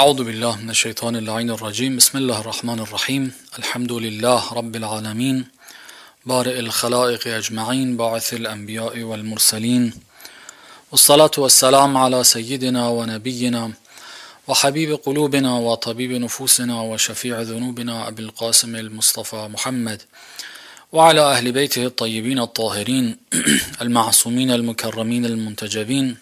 أعوذ بالله من الشيطان اللعين الرجيم بسم الله الرحمن الرحيم الحمد لله رب العالمين بارئ الخلائق أجمعين باعث الأنبياء والمرسلين والصلاة والسلام على سيدنا ونبينا وحبيب قلوبنا وطبيب نفوسنا وشفيع ذنوبنا أبي القاسم المصطفى محمد وعلى أهل بيته الطيبين الطاهرين المعصومين المكرمين المنتجبين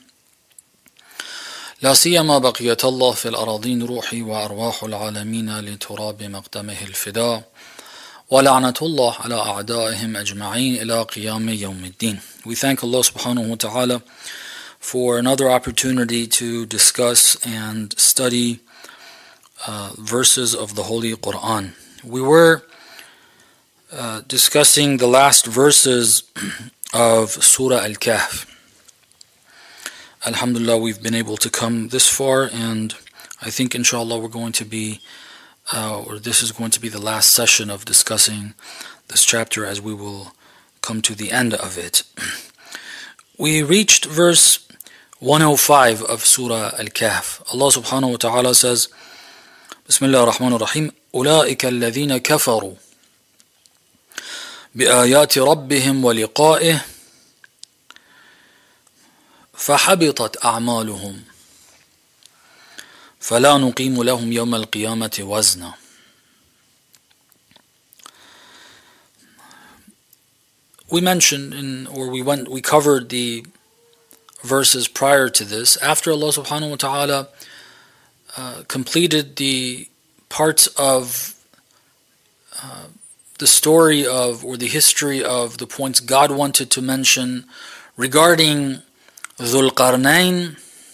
لا سيما بقية الله في الأراضين روحي وأرواح العالمين لتراب مقدمه الفداء ولعنة الله على أعدائهم أجمعين إلى قيام يوم الدين. We thank Allah subhanahu wa ta'ala for another opportunity to discuss and study verses of the Holy Quran. We were discussing the last verses of Surah Al-Kahf. Alhamdulillah, we've been able to come this far, and I think inshallah we're going to be, this is going to be the last session of discussing this chapter, as we will come to the end of it. We reached verse 105 of Surah Al-Kahf. Allah subhanahu wa ta'ala says, Bismillah ar-Rahman ar-Rahim, أولئك الذين كفروا بآيات ربهم ولقائه فحبطت أعمالهم فلا نقيم لهم يوم القيامة وزنا. We mentioned we covered the verses prior to this. After Allah subhanahu wa ta'ala completed the parts of the story of, or the history of, the points God wanted to mention regarding Dhul Qarnayn,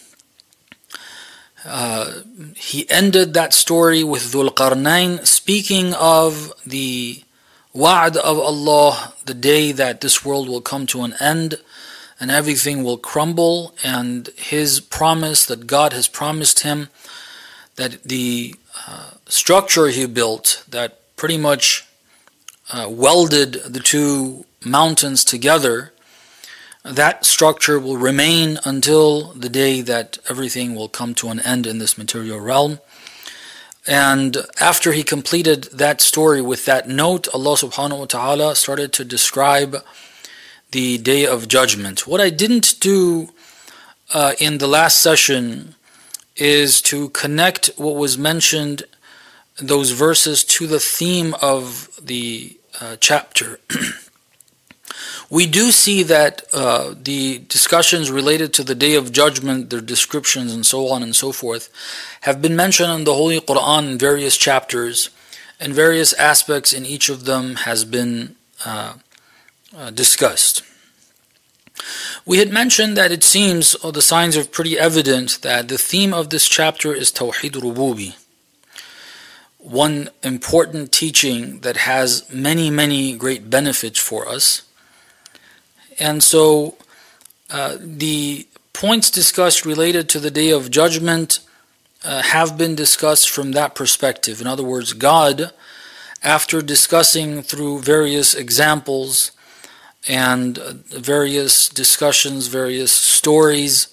he ended that story with Dhul Qarnayn speaking of the wa'd of Allah, the day that this world will come to an end and everything will crumble, and his promise that God has promised him that the structure he built that pretty much welded the two mountains together, that structure will remain until the day that everything will come to an end in this material realm. And after he completed that story with that note, Allah subhanahu wa ta'ala started to describe the day of judgment. What I didn't do in the last session is to connect what was mentioned, those verses, to the theme of the chapter. We do see that the discussions related to the Day of Judgment, their descriptions and so on and so forth, have been mentioned in the Holy Quran in various chapters, and various aspects in each of them has been discussed. We had mentioned that it seems, or the signs are pretty evident, that the theme of this chapter is Tawheed Rububi, one important teaching that has many, many great benefits for us. And so the points discussed related to the Day of Judgment have been discussed from that perspective. In other words, God, after discussing through various examples and various discussions, various stories,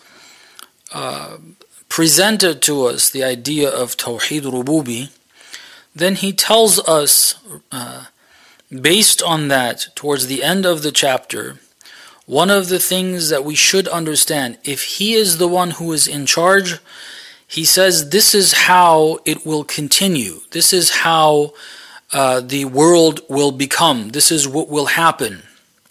presented to us the idea of Tawheed Rububi, then he tells us, based on that, towards the end of the chapter, one of the things that we should understand, if he is the one who is in charge, he says this is how it will continue. This is how the world will become. This is what will happen.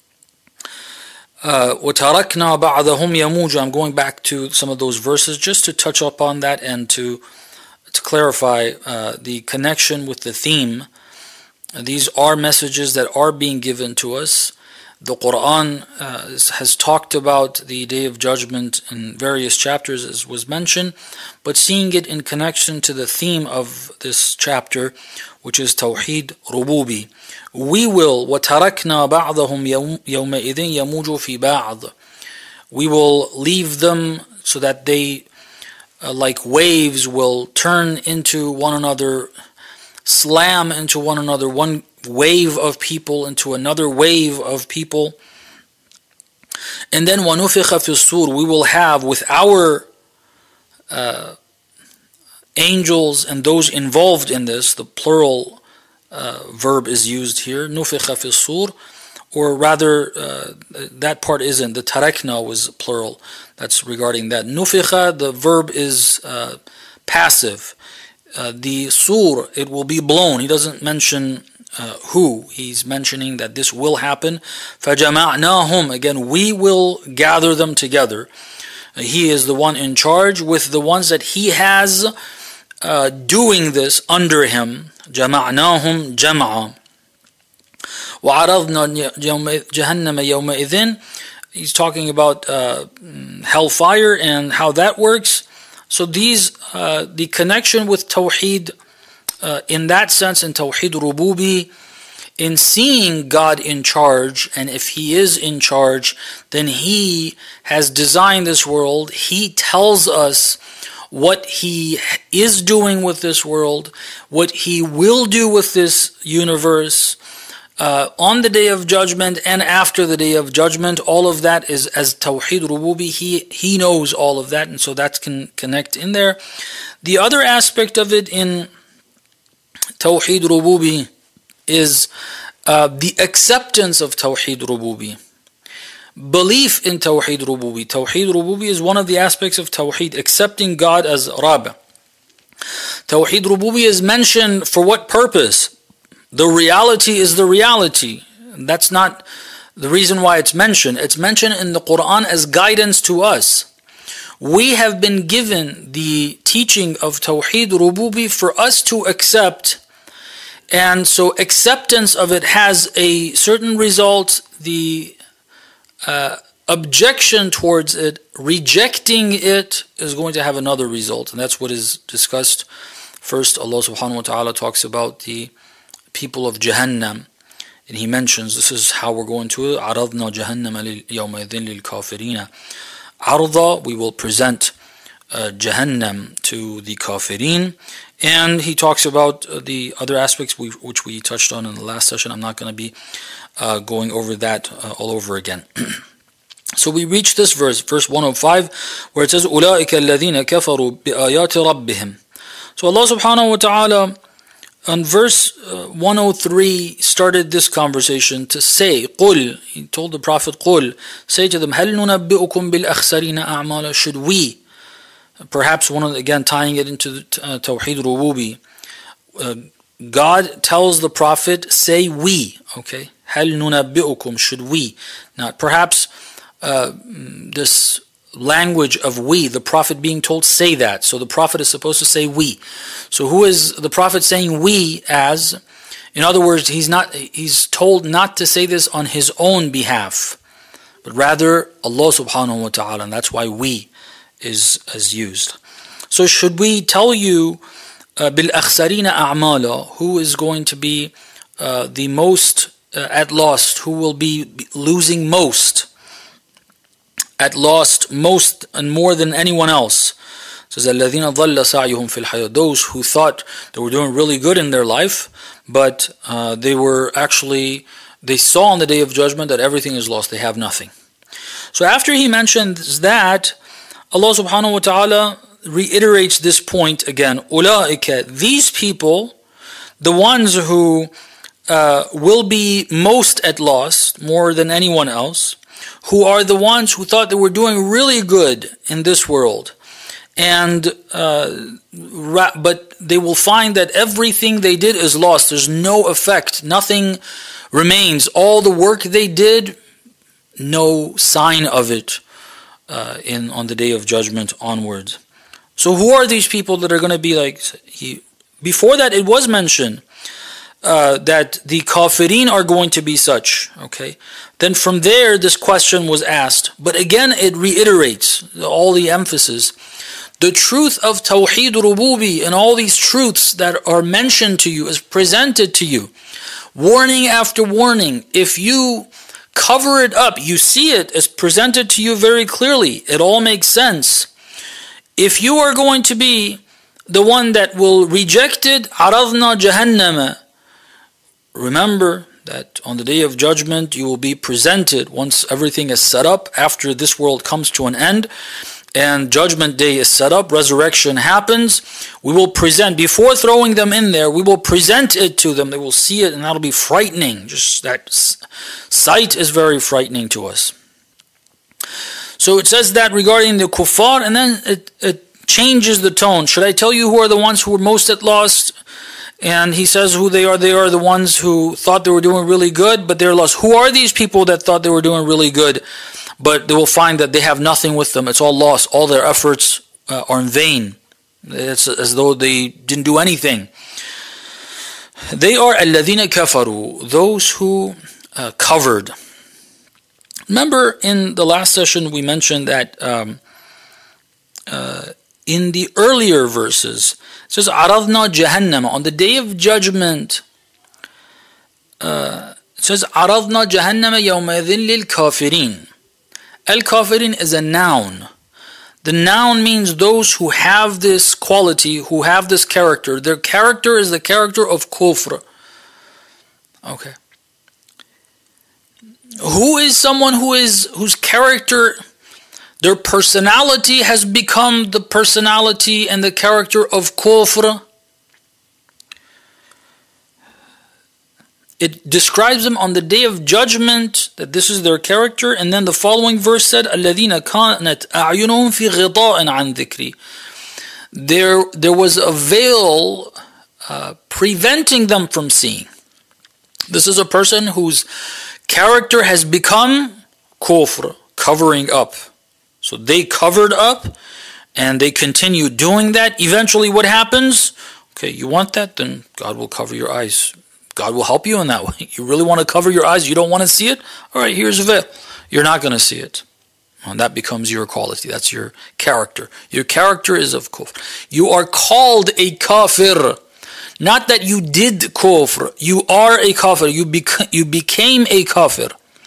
وَتَرَكْنَا بَعْضَهُمْ يَمُوجُ. I'm going back to some of those verses just to touch upon that and to clarify the connection with the theme. These are messages that are being given to us. The Quran has talked about the Day of Judgment in various chapters, as was mentioned, but seeing it in connection to the theme of this chapter, which is Tawheed Rububi. We will, وَتَرَكْنَا بَعْضَهُمْ يَوْمَئِذٍ يَمُوجُ فِي بَعْضٍ. We will leave them so that they, like waves, will turn into one another, slam into one another, one wave of people into another wave of people. And then وَنُفِخَ فِي الصُّورِ, we will have with our angels and those involved in this. The plural verb is used here, نُفِخَ فِي الصُّورِ, or rather that part isn't. The tarakna was plural. That's regarding that. Nufikha, the verb is passive. The sur, it will be blown. He doesn't mention who. He's mentioning that this will happen. فَجَمَعْنَاهُمْ, again, we will gather them together. He is the one in charge with the ones that he has doing this under him. جَمَعْنَاهُمْ جَمْعًا وَعَرَضْنَا جَهَنَّمَ يَوْمَئِذٍ. He's talking about hellfire and how that works. So these, the connection with Tawheed, in that sense, in Tawheed Rububi, in seeing God in charge, and if He is in charge, then He has designed this world. He tells us what He is doing with this world, what He will do with this universe, on the Day of Judgment and after the Day of Judgment. All of that is as Tawheed Rububi. He knows all of that, and so that can connect in there. The other aspect of it in Tawheed Rububi is the acceptance of Tawheed Rububi. Belief in Tawheed Rububi. Tawheed Rububi is one of the aspects of Tawheed, accepting God as Rabb. Tawheed Rububi is mentioned for what purpose? The reality is the reality. That's not the reason why it's mentioned. It's mentioned in the Quran as guidance to us. We have been given the teaching of Tawheed Rububi for us to accept, and so acceptance of it has a certain result. The objection towards it, rejecting it, is going to have another result, and that's what is discussed. First, Allah subhanahu wa ta'ala talks about the people of Jahannam, and He mentions this is how we're going to it. عَرَضْنَا جَهَنَّمَ يَوْمَئِذٍ لِلْكَافِرِينَ. عَرْضَ, we will present Jahannam to the Kafirin. And He talks about the other aspects which we touched on in the last session. I'm not going to be going over that all over again. So we reach this verse 105, where it says, أُولَٰئِكَ الَّذِينَ كَفَرُوا بِآيَاتِ رَبِّهِمْ. So Allah subhanahu wa ta'ala, on verse 103, started this conversation to say, قُل, He told the Prophet, قُل, say to them, هَلْ نُنَبِّئُكُمْ بِالْأَخْسَرِينَ أَعْمَالًا. Should we, perhaps again tying it into Tawheed Rububi, God tells the Prophet, say we, okay? هَلْ نُنَبِّئُكُمْ, should we. Now perhaps this language of we, the Prophet being told say that, so the Prophet is supposed to say we. So who is the Prophet saying we as? In other words, he's told not to say this on his own behalf, but rather Allah subhanahu wa ta'ala, and that's why we is used. So should we tell you بِالْأَخْسَرِينَ أَعْمَالًا, who is going to be the most at lost, who will be losing most, at lost most and more than anyone else. It says, الَّذِينَ ضَلَّ سَعْيُهُمْ فِي الْحَيَاةِ, those who thought they were doing really good in their life, but they saw on the Day of Judgment that everything is lost, they have nothing. So after He mentions that, Allah subhanahu wa ta'ala reiterates this point again. أُولَٰئِكَ, these people, the ones who will be most at loss, more than anyone else, who are the ones who thought they were doing really good in this world, and but they will find that everything they did is lost. There's no effect. Nothing remains. All the work they did, no sign of it on the Day of Judgment onwards. So who are these people that are going to be like? Before that, it was mentioned that the Kafirin are going to be such. Okay. Then from there, this question was asked. But again, it reiterates all the emphasis. The truth of Tawheed Rububi and all these truths that are mentioned to you is presented to you. Warning after warning. If you cover it up, you see it as presented to you very clearly. It all makes sense. If you are going to be the one that will reject it, عَرَضْنَا جَهَنَّمَ, remember that on the Day of Judgment you will be presented, once everything is set up, after this world comes to an end, and Judgment Day is set up, resurrection happens, we will present, before throwing them in there, we will present it to them. They will see it, and that'll be frightening. Just that sight is very frightening to us. So it says that regarding the kuffar, and then it changes the tone. Should I tell you who are the ones who were most at loss? And he says who they are. They are the ones who thought they were doing really good, but they're lost. Who are these people that thought they were doing really good, but they will find that they have nothing with them? It's all lost. All their efforts are in vain. It's as though they didn't do anything. They are الَّذِينَ كَفَرُوا, those who covered. Remember in the last session we mentioned that in the earlier verses, it says, عَرَضْنَا جَهَنَّمَ, on the day of judgment, it says, عَرَضْنَا جَهَنَّمَ يَوْمَئِذٍ لِلْكَافِرِينَ. Al-Kafirin is a noun. The noun means those who have this quality, who have this character. Their character is the character of kufr. Okay. Who is someone whose character, their personality has become the personality and the character of kufr? It describes them on the day of judgment, that this is their character, and then the following verse said, الَّذِينَ كَانَتْ أَعْيُنُهُمْ فِي غِطَاءٍ عَنْ ذِكْرِي. There was a veil preventing them from seeing. This is a person whose character has become kufr, covering up. So they covered up, and they continue doing that. Eventually what happens? Okay, you want that? Then God will cover your eyes. God will help you in that way. You really want to cover your eyes, you don't want to see it? All right, here's a veil. You're not going to see it. And that becomes your quality. That's your character. Your character is of kufr. You are called a kafir. Not that you did kufr. You are a kafir. You became a kafir.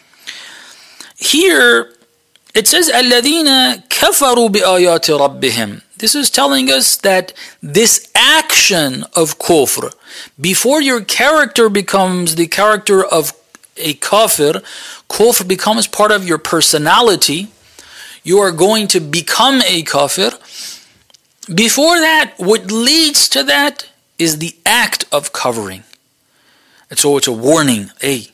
Here, it says, الَّذِينَ كَفَرُوا بِآيَاتِ رَبِّهِمْ. This is telling us that this action of kufr, before your character becomes the character of a kafir, kufr becomes part of your personality. You are going to become a kafir. Before that, what leads to that is the act of covering. And so it's a warning. الَّذِينَ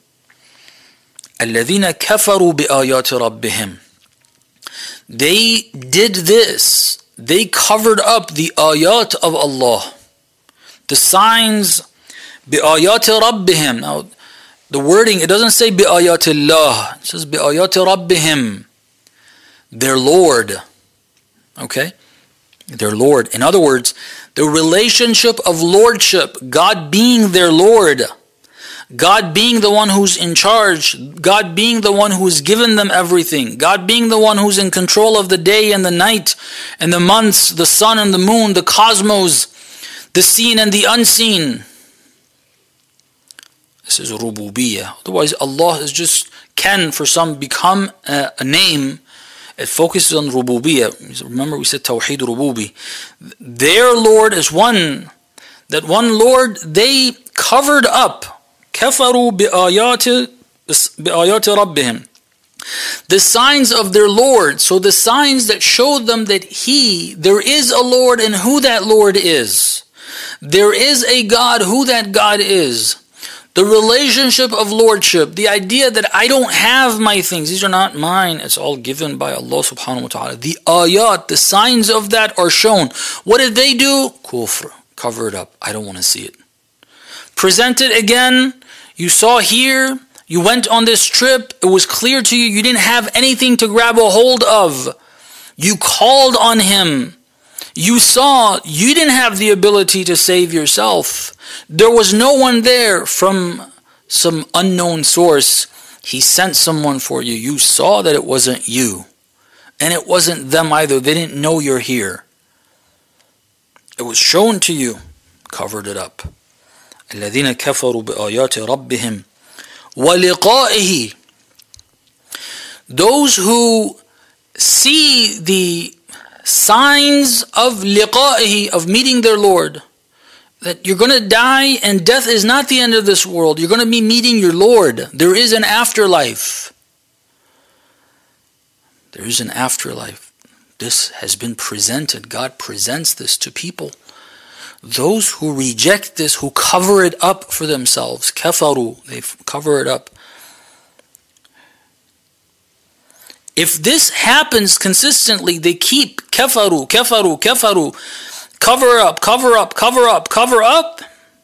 كَفَرُوا بِآيَاتِ رَبِّهِمْ. They did this. They covered up the ayat of Allah, the signs, بِآيَاتِ رَبِّهِمْ. Now, the wording, it doesn't say بِآيَاتِ اللَّهِ, it says بِآيَاتِ رَبِّهِمْ, their Lord. Okay? Their Lord. In other words, the relationship of lordship, God being their Lord, God being the one who's in charge, God being the one who's given them everything, God being the one who's in control of the day and the night and the months, the sun and the moon, the cosmos, the seen and the unseen. This is rububiyyah. Otherwise, Allah is just, can for some become a name. It focuses on rububiyyah. Remember we said tawheed rububi. Their Lord is one. That one Lord they covered up. كَفَرُوا بِآيَاتِ رَبِّهِمْ. The signs of their Lord. So the signs that showed them that there is a Lord and who that Lord is. There is a God, who that God is. The relationship of lordship. The idea that I don't have my things. These are not mine. It's all given by Allah subhanahu wa ta'ala. The ayat, the signs of that are shown. What did they do? Kufr. Cover it up. I don't want to see it. Present it again. You saw here, you went on this trip, it was clear to you, you didn't have anything to grab a hold of. You called on Him. You saw, you didn't have the ability to save yourself. There was no one there from some unknown source. He sent someone for you. You saw that it wasn't you. And it wasn't them either. They didn't know you're here. It was shown to you. Covered it up. الَّذِينَ كَفَرُوا بِآيَاتِ رَبِّهِمْ وَلِقَائِهِ. Those who see the signs of liqa'ihi, of meeting their Lord, that you're going to die and death is not the end of this world. You're going to be meeting your Lord. There is an afterlife. There is an afterlife. This has been presented. God presents this to people. Those who reject this, who cover it up for themselves, kafaru, they cover it up. If this happens consistently, they keep kafaru, kafaru, kafaru, cover up, cover up, cover up, cover up.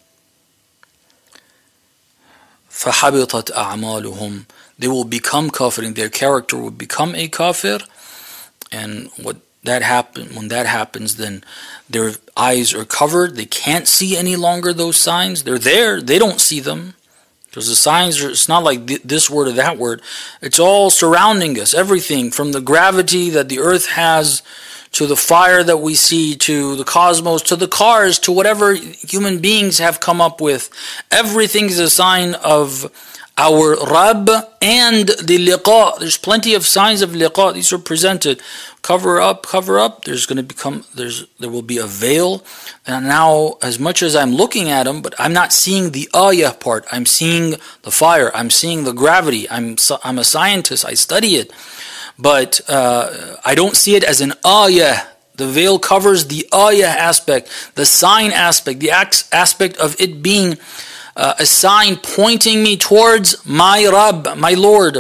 فَحَبِطَتْ أَعْمَالُهُمْ. They will become kafirin. Their character will become a kafir. And when that happens, then their eyes are covered. They can't see any longer those signs. They're there. They don't see them. Because the signs are, it's not like this word or that word. It's all surrounding us. Everything from the gravity that the earth has, to the fire that we see, to the cosmos, to the cars, to whatever human beings have come up with. Everything is a sign of our Rabb and the liqa. There's plenty of signs of liqa. These are presented. Cover up, cover up. There will be a veil. And now, as much as I'm looking at them, but I'm not seeing the ayah part. I'm seeing the fire. I'm seeing the gravity. I'm a scientist. I study it. But I don't see it as an ayah. The veil covers the ayah aspect, the sign aspect, the aspect of it being a sign pointing me towards my Rabb, my Lord.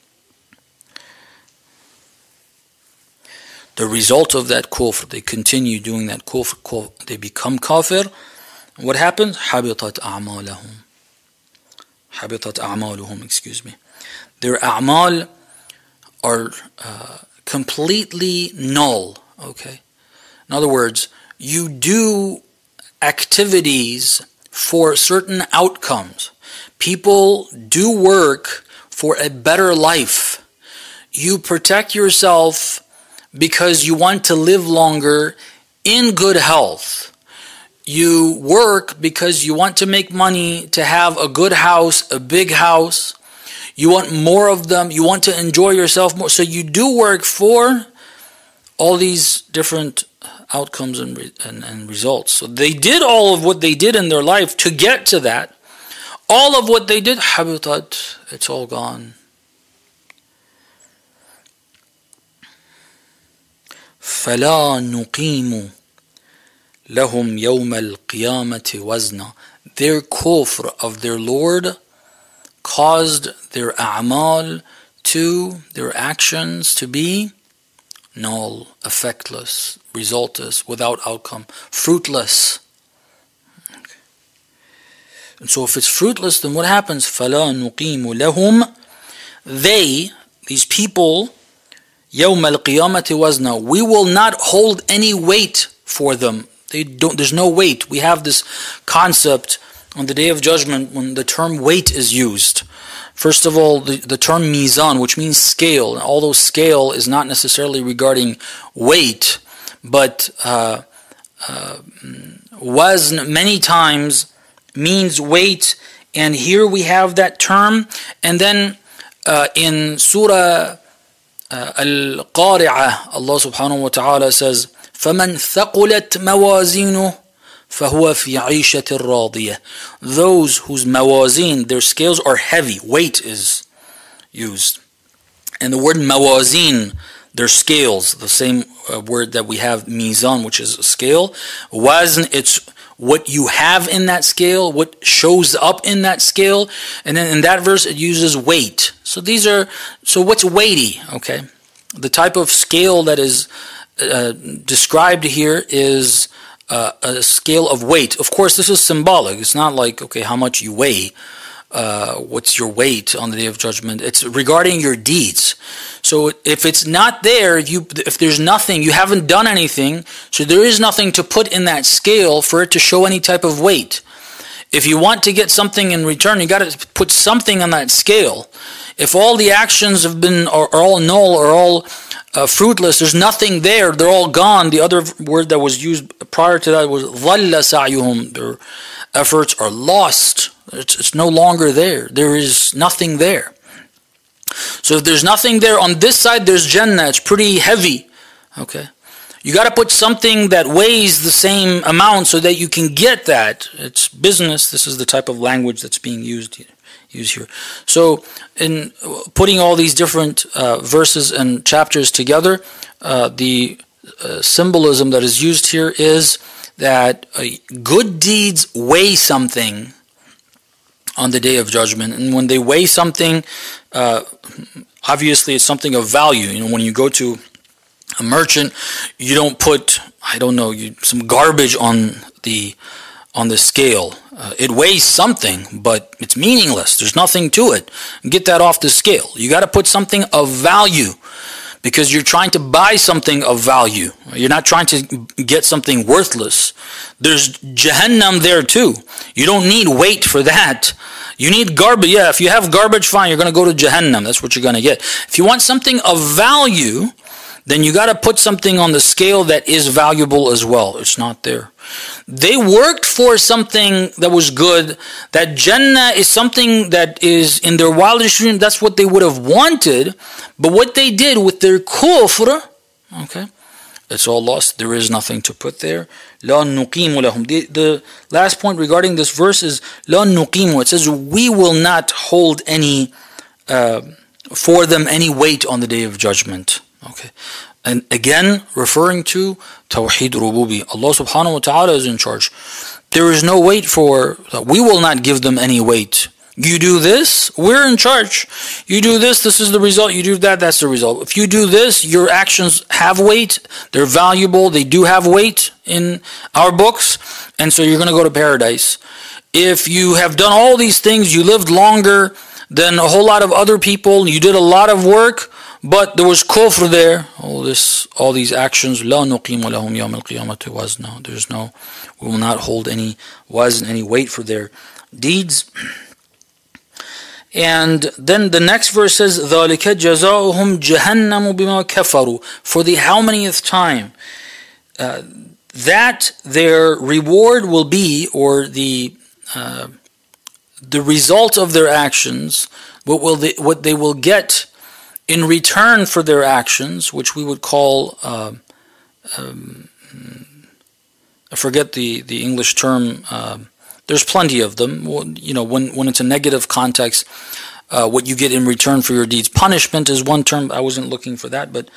The result of that kufr, they continue doing that kufr, they become kafir. What happens? حَبِطَتْ أَعْمَالُهُمْ, excuse me. Their a'mal are completely null. Okay. In other words, you do activities for certain outcomes. People do work for a better life. You protect yourself because you want to live longer in good health. You work because you want to make money to have a good house, a big house. You want more of them. You want to enjoy yourself more. So you do work for all these different outcomes and results. So they did all of what they did in their life to get to that. All of what they did, habitat, it's all gone. فَلَا نُقِيمُ لَهُمْ يَوْمَ الْقِيَامَةِ وَزْنًا. Their kufr of their Lord caused their a'mal, their actions to be null, effectless, resultless, without outcome, fruitless. Okay. And so if it's fruitless, then what happens? فَلَا نُقِيمُ لَهُمْ. These people, يَوْمَ الْقِيَامَةِ وَزْنًا. We will not hold any weight for them. There's no weight. We have this concept on the Day of Judgment when the term weight is used. First of all, the term mizan, which means scale, and although scale is not necessarily regarding weight, but wazn many times means weight, and here we have that term. And then in Surah Al-Qari'ah, Allah subhanahu wa ta'ala says, فَمَنْ ثَقُلَتْ مَوَازِينُهُ فَهُوَ فِي عِيشَةٍ رَاضِيَةٍ. Those whose mawazin, their scales are heavy, weight is used. And the word mawazin, their scales, the same word that we have mizan, which is a scale. Wazn, it's what you have in that scale, what shows up in that scale. And then in that verse it uses weight. So what's weighty? Okay. The type of scale that is described here is a scale of weight. Of course, this is symbolic. It's not like, okay, how much you weigh, what's your weight on the Day of Judgment. It's regarding your deeds. So if it's not there, if there's nothing, you haven't done anything, so there is nothing to put in that scale for it to show any type of weight. If you want to get something in return, you got to put something on that scale. If all the actions are all null, or all fruitless, there's nothing there, they're all gone. The other word that was used prior to that was ظَلَّ سَعْيُهُمْ. Their efforts are lost. It's no longer there. There is nothing there. So if there's nothing there on this side, there's Jannah. It's pretty heavy. Okay. You got to put something that weighs the same amount so that you can get that. It's business. This is the type of language that's being used here. So in putting all these different verses and chapters together, the symbolism that is used here is that good deeds weigh something on the day of judgment, and when they weigh something, obviously it's something of value. When you go to a merchant, you don't put, some garbage on the scale. It weighs something, but it's meaningless. There's nothing to it. Get that off the scale. You got to put something of value, because you're trying to buy something of value. You're not trying to get something worthless. There's Jahannam there too. You don't need weight for that. You need garbage. Yeah, if you have garbage, fine, you're going to go to Jahannam. That's what you're going to get. If you want something of value, then you got to put something on the scale that is valuable as well. It's not there. They worked for something that was good. That Jannah is something that is in their wildest dream. That's what they would have wanted. But what they did with their kufr, it's all lost. There is nothing to put there. لَا نُقِيمُ لَهُمْ. The last point regarding this verse is لَا نُقِيمُ. It says we will not hold any for them any weight on the day of judgment. And again, referring to Tawheed Rububi. Allah subhanahu wa ta'ala is in charge. There is no weight we will not give them any weight. You do this, we're in charge. You do this is the result. You do that, that's the result. If you do this, your actions have weight. They're valuable. They do have weight in our books. And so you're going to go to paradise. If you have done all these things, you lived longer than a whole lot of other people, you did a lot of work, but there was kufr there. All these actions. لا نقيم لهم يوم القيامة وزنا. We will not hold any wazn, any weight for their deeds. And then the next verse says, ذَلِكَ جَزَاؤُهُمْ جَهَنَّمُ بِمَا كَفَرُوا. For the how manyth time? That their reward will be, or the result of their actions, what they will get in return for their actions, which we would call, I forget the English term. There's plenty of them. When it's a negative context, what you get in return for your deeds. Punishment is one term. I wasn't looking for that, but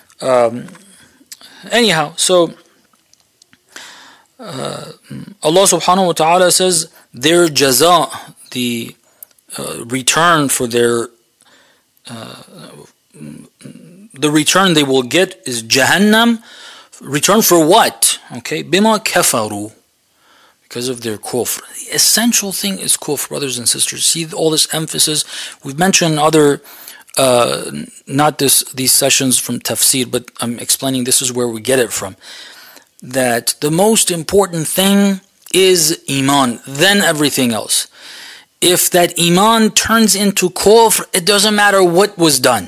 anyhow. So Allah subhanahu wa ta'ala says their jaza, the return for their the return they will get is Jahannam. Return for what? Bima kafaru. Because of their kufr. The essential thing is kufr, brothers and sisters. See all this emphasis. We've mentioned other, not these sessions from tafsir, but I'm explaining this is where we get it from. That the most important thing is iman, then everything else. If that iman turns into kufr, it doesn't matter what was done.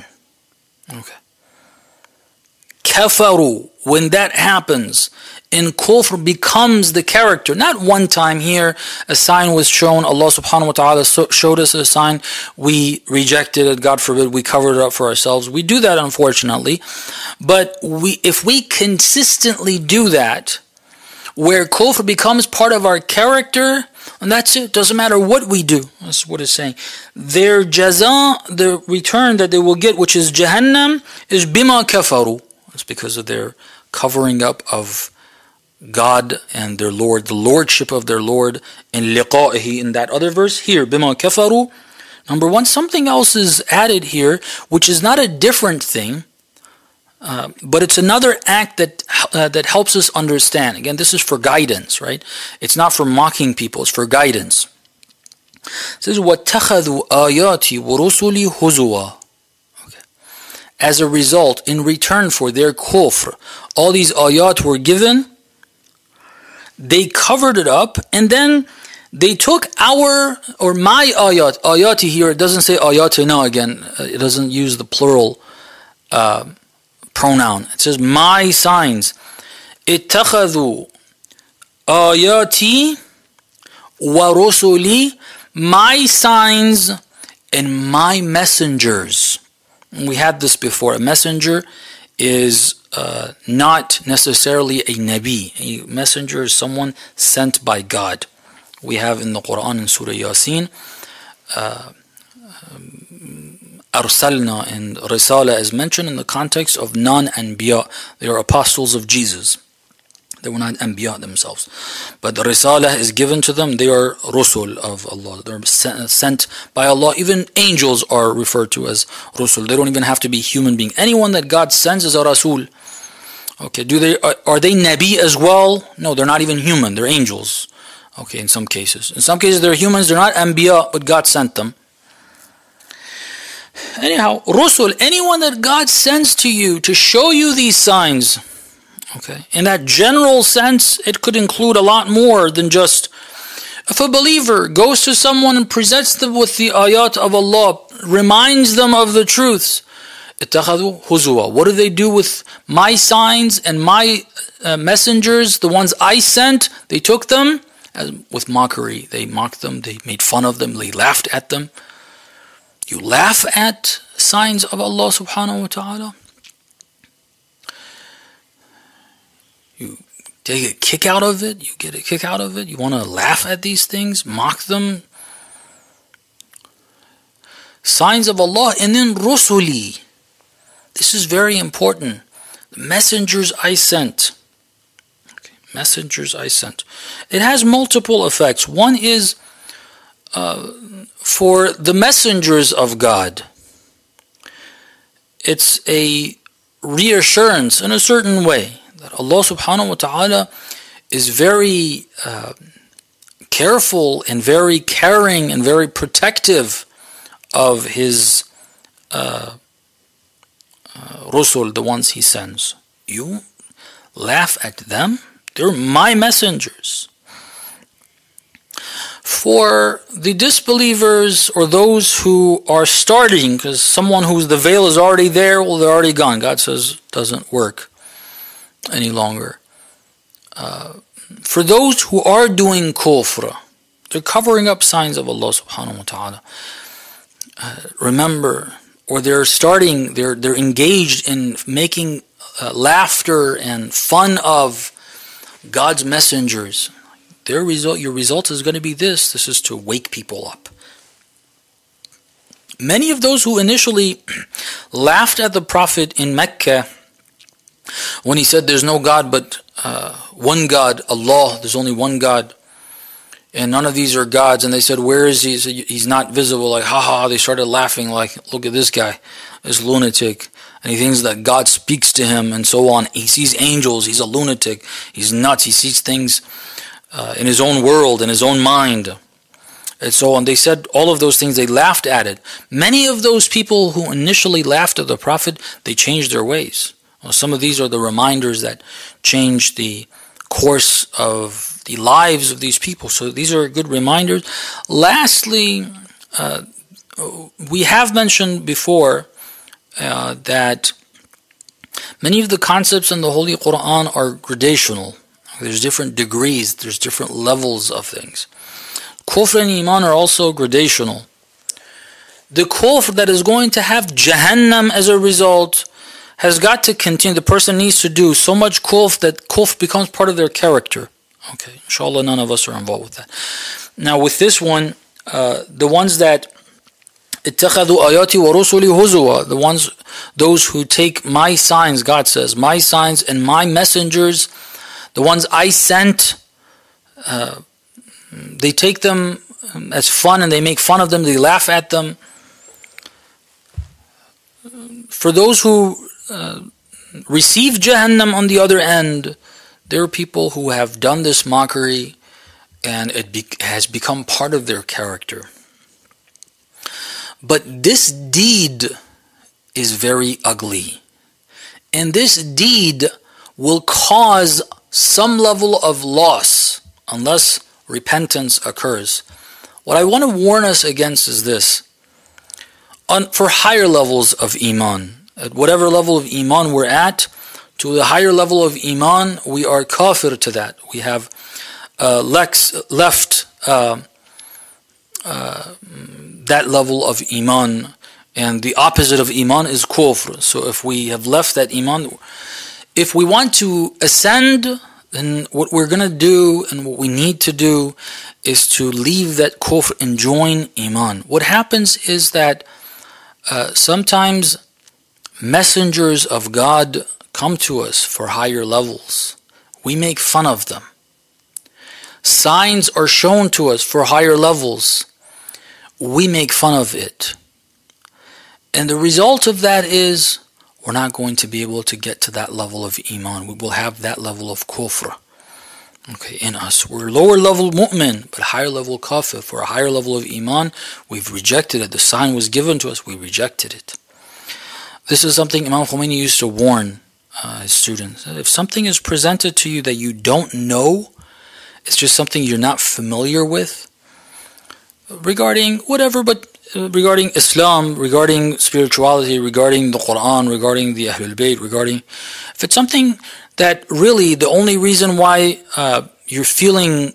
Kafaru, when that happens, in kufr becomes the character. Not one time here, a sign was shown, Allah subhanahu wa ta'ala showed us a sign, we rejected it, God forbid, we covered it up for ourselves. We do that, unfortunately. But if we consistently do that, where kufr becomes part of our character, and that's it, doesn't matter what we do. That's what it's saying. Their jaza, the return that they will get, which is Jahannam, is bima kafaru. It's because of their covering up of God and their Lord, the lordship of their Lord, in liqa'ihi, in that other verse here, bima kafaru. Number one, something else is added here, which is not a different thing, but it's another act that helps us understand. Again, this is for guidance, right? It's not for mocking people, it's for guidance. It says, وَاتَّخَذُوا آيَاتِ وَرُسُلِي هُزُوًا. As a result, in return for their kufr, all these ayat were given, they covered it up, and then they took my ayat. Ayati here, it doesn't say ayatina again. It doesn't use the plural pronoun. It says my signs. اتخذوا ayati wa rusuli, my signs and my messengers. We had this before. A messenger is not necessarily a nabi. A messenger is someone sent by God. We have in the Quran in Surah Yasin, Arsalna and Risala is mentioned in the context of non-Anbiya. They are apostles of Jesus. They were not Anbiya themselves. But the Risala is given to them. They are Rusul of Allah. They're sent by Allah. Even angels are referred to as Rusul. They don't even have to be human beings. Anyone that God sends is a Rasul. Okay, are they Nabi as well? No, they're not even human. They're angels. Okay, in some cases. In some cases they're humans. They're not Anbiya, but God sent them. Anyhow, Rusul, anyone that God sends to you to show you these signs. Okay, in that general sense, it could include a lot more than just if a believer goes to someone and presents them with the ayat of Allah, reminds them of the truths. اتخذوا هزوا. What do they do with my signs and my messengers, the ones I sent? They took them with mockery. They mocked them. They made fun of them. They laughed at them. You laugh at signs of Allah subhanahu wa ta'ala. You take a kick out of it. You get a kick out of it. You want to laugh at these things, mock them. Signs of Allah, and then Rusuli. This is very important. The messengers I sent. Okay, messengers I sent. It has multiple effects. One is for the messengers of God. It's a reassurance in a certain way that Allah subhanahu wa ta'ala is very careful and very caring and very protective of His Rusul, the ones He sends. You laugh at them? They're my messengers. For the disbelievers or those who are starting, because someone whose the veil is already there, well, they're already gone. God says it doesn't work any longer. For those who are doing kufr, they're covering up signs of Allah subhanahu wa ta'ala. Remember, or they're engaged in making laughter and fun of God's messengers. Your result is going to be this. This is to wake people up. Many of those who initially laughed at the Prophet in Mecca when he said there's no God but one God, Allah, there's only one God, and none of these are gods, and they said, where is he? He said, he's not visible. Like, ha. They started laughing like, look at this guy, this lunatic, and he thinks that God speaks to him and so on. He sees angels. He's a lunatic. He's nuts. He sees things in his own world, in his own mind, and so on. They said all of those things. They laughed at it. Many of those people who initially laughed at the Prophet, they changed their ways. Well, some of these are the reminders that change the course of the lives of these people. So these are good reminders. Lastly, we have mentioned before that many of the concepts in the Holy Quran are gradational. There's different degrees, there's different levels of things. Kufr and Iman are also gradational. The kufr that is going to have Jahannam as a result has got to continue. The person needs to do so much kufr that kufr becomes part of their character. Okay, inshallah none of us are involved with that. Now with this one, the ones that اتخذوا آياتي ورسلي هزوا, those who take my signs, God says, my signs and my messengers, the ones I sent, they take them as fun and they make fun of them, they laugh at them. For those who receive Jahannam on the other end, there are people who have done this mockery and it has become part of their character. But this deed is very ugly. And this deed will cause some level of loss unless repentance occurs. What I want to warn us against is this. For higher levels of Iman, at whatever level of Iman we're at, to the higher level of Iman, we are kafir to that. We have left that level of Iman, and the opposite of Iman is kufr. So if we have left that Iman, if we want to ascend, then what we're going to do and what we need to do is to leave that kufr and join Iman. What happens is that Sometimes messengers of God come to us for higher levels. We make fun of them. Signs are shown to us for higher levels. We make fun of it. And the result of that is we're not going to be able to get to that level of iman. We will have that level of kufr, in us. We're lower level mu'min, but higher level kafir. For a higher level of iman, we've rejected it. The sign was given to us, we rejected it. This is something Imam Khomeini used to warn his students. If something is presented to you that you don't know, it's just something you're not familiar with, regarding whatever, but regarding Islam, regarding spirituality, regarding the Quran, regarding the Ahlul Bayt, if it's something that really the only reason why you're feeling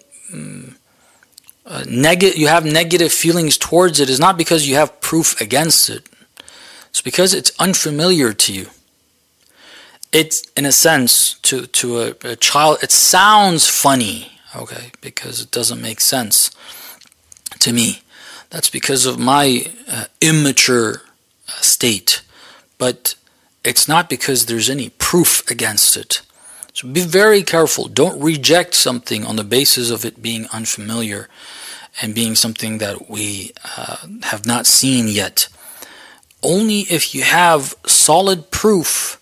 you have negative feelings towards it is not because you have proof against it. It's because it's unfamiliar to you. It's, in a sense, to a child, it sounds funny, because it doesn't make sense to me. That's because of my immature state. But it's not because there's any proof against it. So be very careful. Don't reject something on the basis of it being unfamiliar and being something that we have not seen yet. Only if you have solid proof,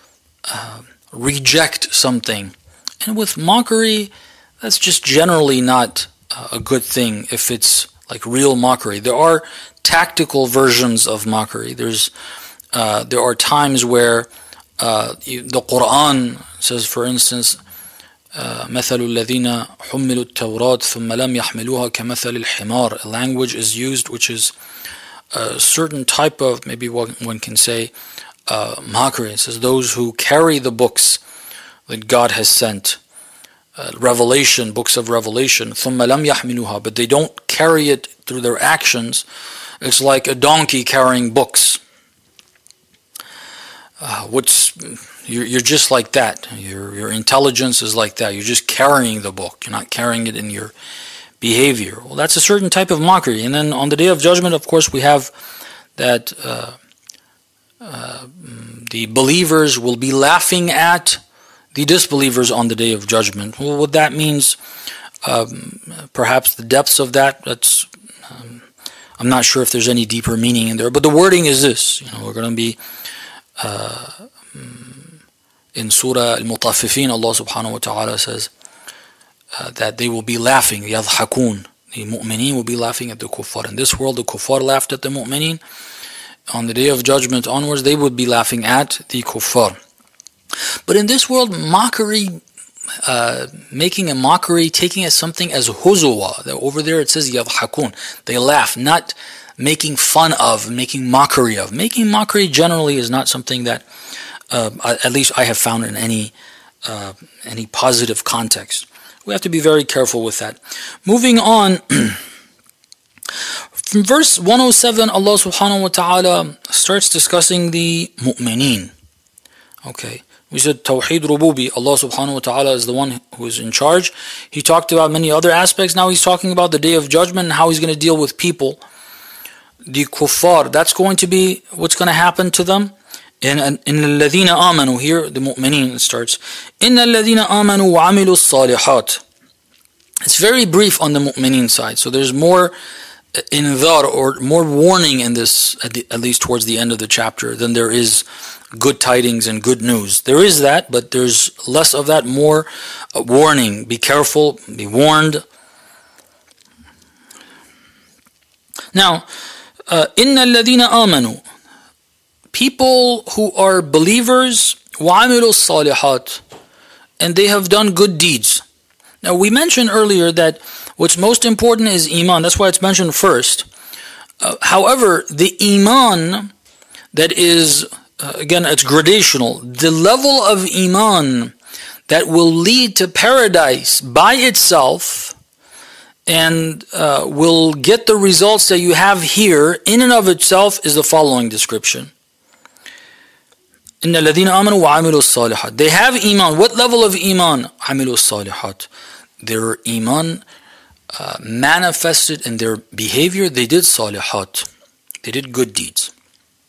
reject something. And with mockery, that's just generally not a good thing if it's like real mockery. There are tactical versions of mockery. There are times where the Quran says, for instance, مثل الذين حملوا التوراة ثم لم يحملوها كمثل الحمار. A language is used which is a certain type of, maybe one can say, mockery. It says those who carry the books that God has sent, revelation, books of revelation, ثم لم يحملوها, but they don't carry it through their actions. It's like a donkey carrying books. You're just like that. Your intelligence is like that. You're just carrying the book. You're not carrying it in your behavior. Well, that's a certain type of mockery. And then on the Day of Judgment, of course, we have that the believers will be laughing at the disbelievers on the Day of Judgment. Well, what that means, perhaps the depths of that, I'm not sure if there's any deeper meaning in there, but the wording is this. We're going to be in Surah Al-Mutaffifin, Allah subhanahu wa ta'ala says that they will be laughing, يَضْحَكُونَ. The mu'mineen will be laughing at the kuffar. In this world, the kuffar laughed at the mu'mineen. On the Day of Judgment onwards, they would be laughing at the kuffar. But in this world, mockery, making a mockery, taking as something as huzuwa. Over there it says يَضْحَكُونَ. They laugh, not making fun of, making mockery of. Making mockery generally is not something that, at least I have found in any positive context. We have to be very careful with that. Moving on, from verse 107, Allah subhanahu wa ta'ala starts discussing the mu'mineen. We said Tawheed Rububi, Allah subhanahu wa ta'ala is the one who is in charge. He talked about many other aspects. Now he's talking about the Day of Judgment and how he's going to deal with people. The kuffar, that's going to be what's going to happen to them. In الَّذِينَ آمَنُوا, here the mu'mineen starts. إِنَّ الَّذِينَ آمَنُوا وَعَمِلُوا الصَّالِحَاتِ. It's very brief on the mu'mineen side. So there's more inzar, or more warning in this, at least towards the end of the chapter, than there is good tidings and good news. There is that, but there's less of that, more warning. Be careful, be warned. Now, إِنَّ الَّذِينَ آمَنُوا, people who are believers, وَعَمِلُوا الصَّالِحَاتِ, and they have done good deeds. Now we mentioned earlier that what's most important is iman. That's why it's mentioned first. However, the iman that is, again, it's gradational. The level of iman that will lead to paradise by itself and will get the results that you have here in and of itself is the following description. إِنَّ الَّذِينَ آمَنُوا وَعَمِلُوا الصَّالِحَاتِ. They have iman. What level of iman? عَمِلُوا الصَّالِحَاتِ. Their iman manifested in their behavior. They did salihat. They did good deeds.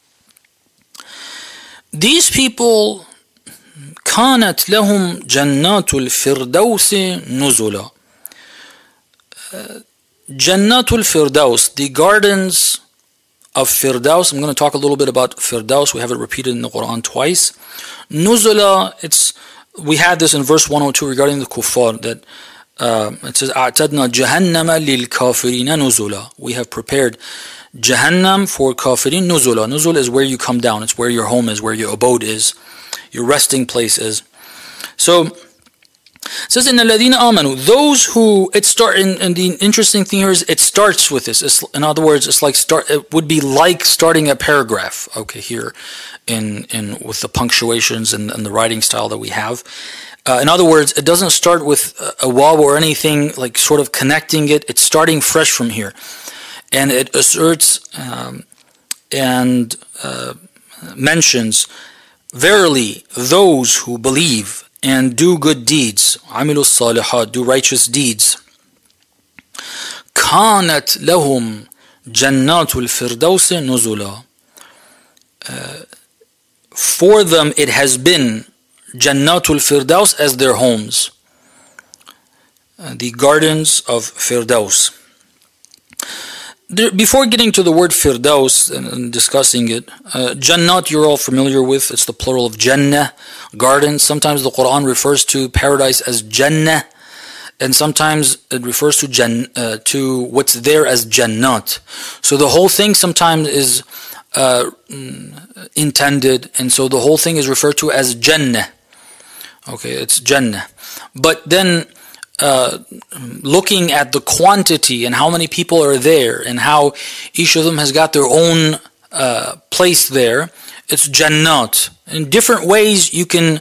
These people, كانت لهم جنات الفردوس نزلا. Jannatul Firdaus, the gardens of Firdaus. I'm going to talk a little bit about Firdaus. We have it repeated in the Quran twice. Nuzula, we had this in verse 102 regarding the kuffar, that it says أعتدنا جهنم للكافرين نزلا. We have prepared Jahannam for kafirin. Nuzula. Nuzul is where you come down. It's where your home is, where your abode is, your resting place is. So it says in الَّذِينَ آمَنُوا, those who, and the interesting thing here is it starts with this. In other words, it would be like starting a paragraph, okay, here in with the punctuations and the writing style that we have. In other words, it doesn't start with a waw or anything like sort of connecting it. It's starting fresh from here. And it asserts and mentions, verily, those who believe and do good deeds, عملوا الصالحات, do righteous deeds, كانت لهم جنات الفردوس نزلا. For them it has been Jannatul Firdaus as their homes, the gardens of Firdaus. Before getting to the word Firdaus and discussing it, Jannat you're all familiar with. It's the plural of Jannah, garden. Sometimes the Quran refers to paradise as Jannah, and sometimes it refers to what's there as Jannat. So the whole thing sometimes is intended, and so the whole thing is referred to as Jannah. Okay, it's Jannah. But then looking at the quantity and how many people are there and how each of them has got their own place there, it's Jannat. In different ways you can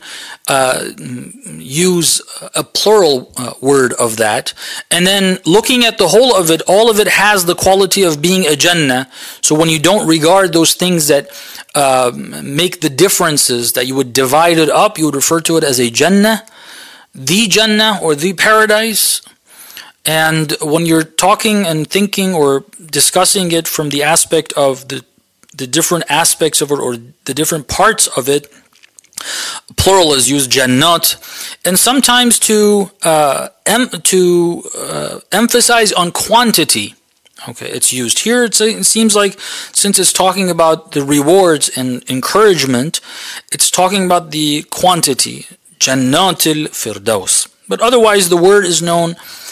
use a plural word of that, and then looking at the whole of it, all of it has the quality of being a Jannah. So when you don't regard those things that make the differences, that you would divide it up, you would refer to it as a Jannah, the Jannah or the paradise. And when you're talking and thinking or discussing it from the aspect of the different aspects of it or the different parts of it, plural is used, Jannat, and sometimes to emphasize on quantity. Okay, it's used here. It seems like since it's talking about the rewards and encouragement, it's talking about the quantity. Jannatil Firdaus. But otherwise the word is known.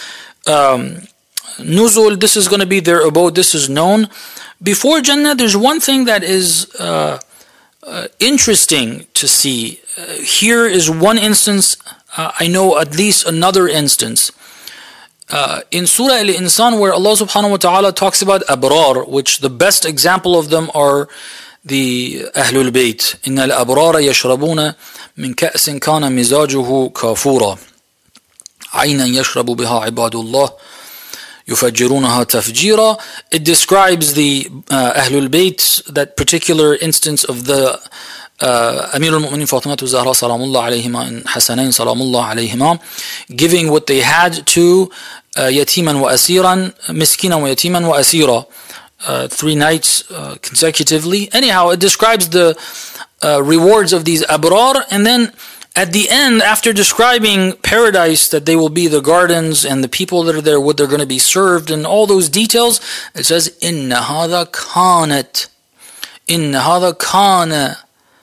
Nuzul, this is going to be their abode, this is known. Before Jannah, there's one thing that is interesting to see. Here is one instance. I know at least another instance. In Surah Al-Insan, where Allah subhanahu wa ta'ala talks about Abrar, which the best example of them are the Ahlul Bayt. إِنَّ الْأَبْرَارَ يَشْرَبُونَ مِنْ كَأْسٍ كَانَ مِزَاجُهُ كَافُورًا عَيْنًا يَشْرَبُ بِهَا عِبَادُ اللَّهِ يُفَجِّرُونَهَا تَفْجِيرًا. It describes the Ahlul Bayt, that particular instance of the Amir al-Mu'minin Fatimah Zahra Salamullah alayhima and Hasanain Salamullah alayhima, giving what they had to Yatiman wa Asiran, Miskinan wa Yatiman wa Asira, 3 nights consecutively. Anyhow, it describes the rewards of these Abrar, and then at the end, after describing paradise, that they will be the gardens and the people that are there, what they're going to be served, and all those details, it says, إِنَّ هَذَا كَانَتْ إِنَّ هَذَا كَانَ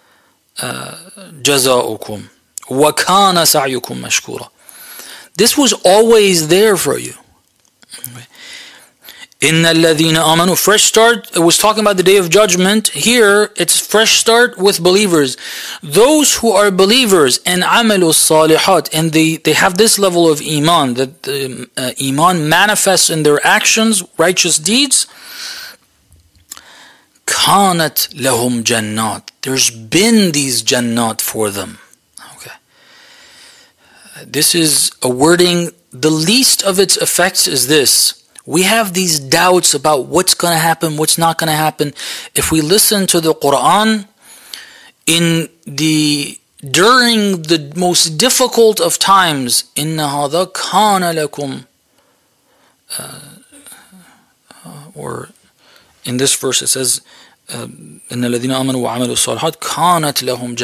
جَزَاؤُكُمْ وَكَانَ سَعْيُكُمْ مَشْكُورًا. This was always there for you. إِنَّ الَّذِينَ آمَنُوا, fresh start. It was talking about the day of judgment. Here, it's fresh start with believers. Those who are believers and عَمَلُوا الصَّالِحَات, and they have this level of iman, that iman manifests in their actions, righteous deeds. كَانَتْ لَهُمْ جَنَّاتٍ. There's been these jannat for them. Okay. This is a wording. The least of its effects is this. We have these doubts about what's going to happen, what's not going to happen. If we listen to the Quran during the most difficult of times, إِنَّ هَذَا كَانَ لَكُمْ, or in this verse it says, إن الذين آمنوا وعملوا الصالحات كانت لهم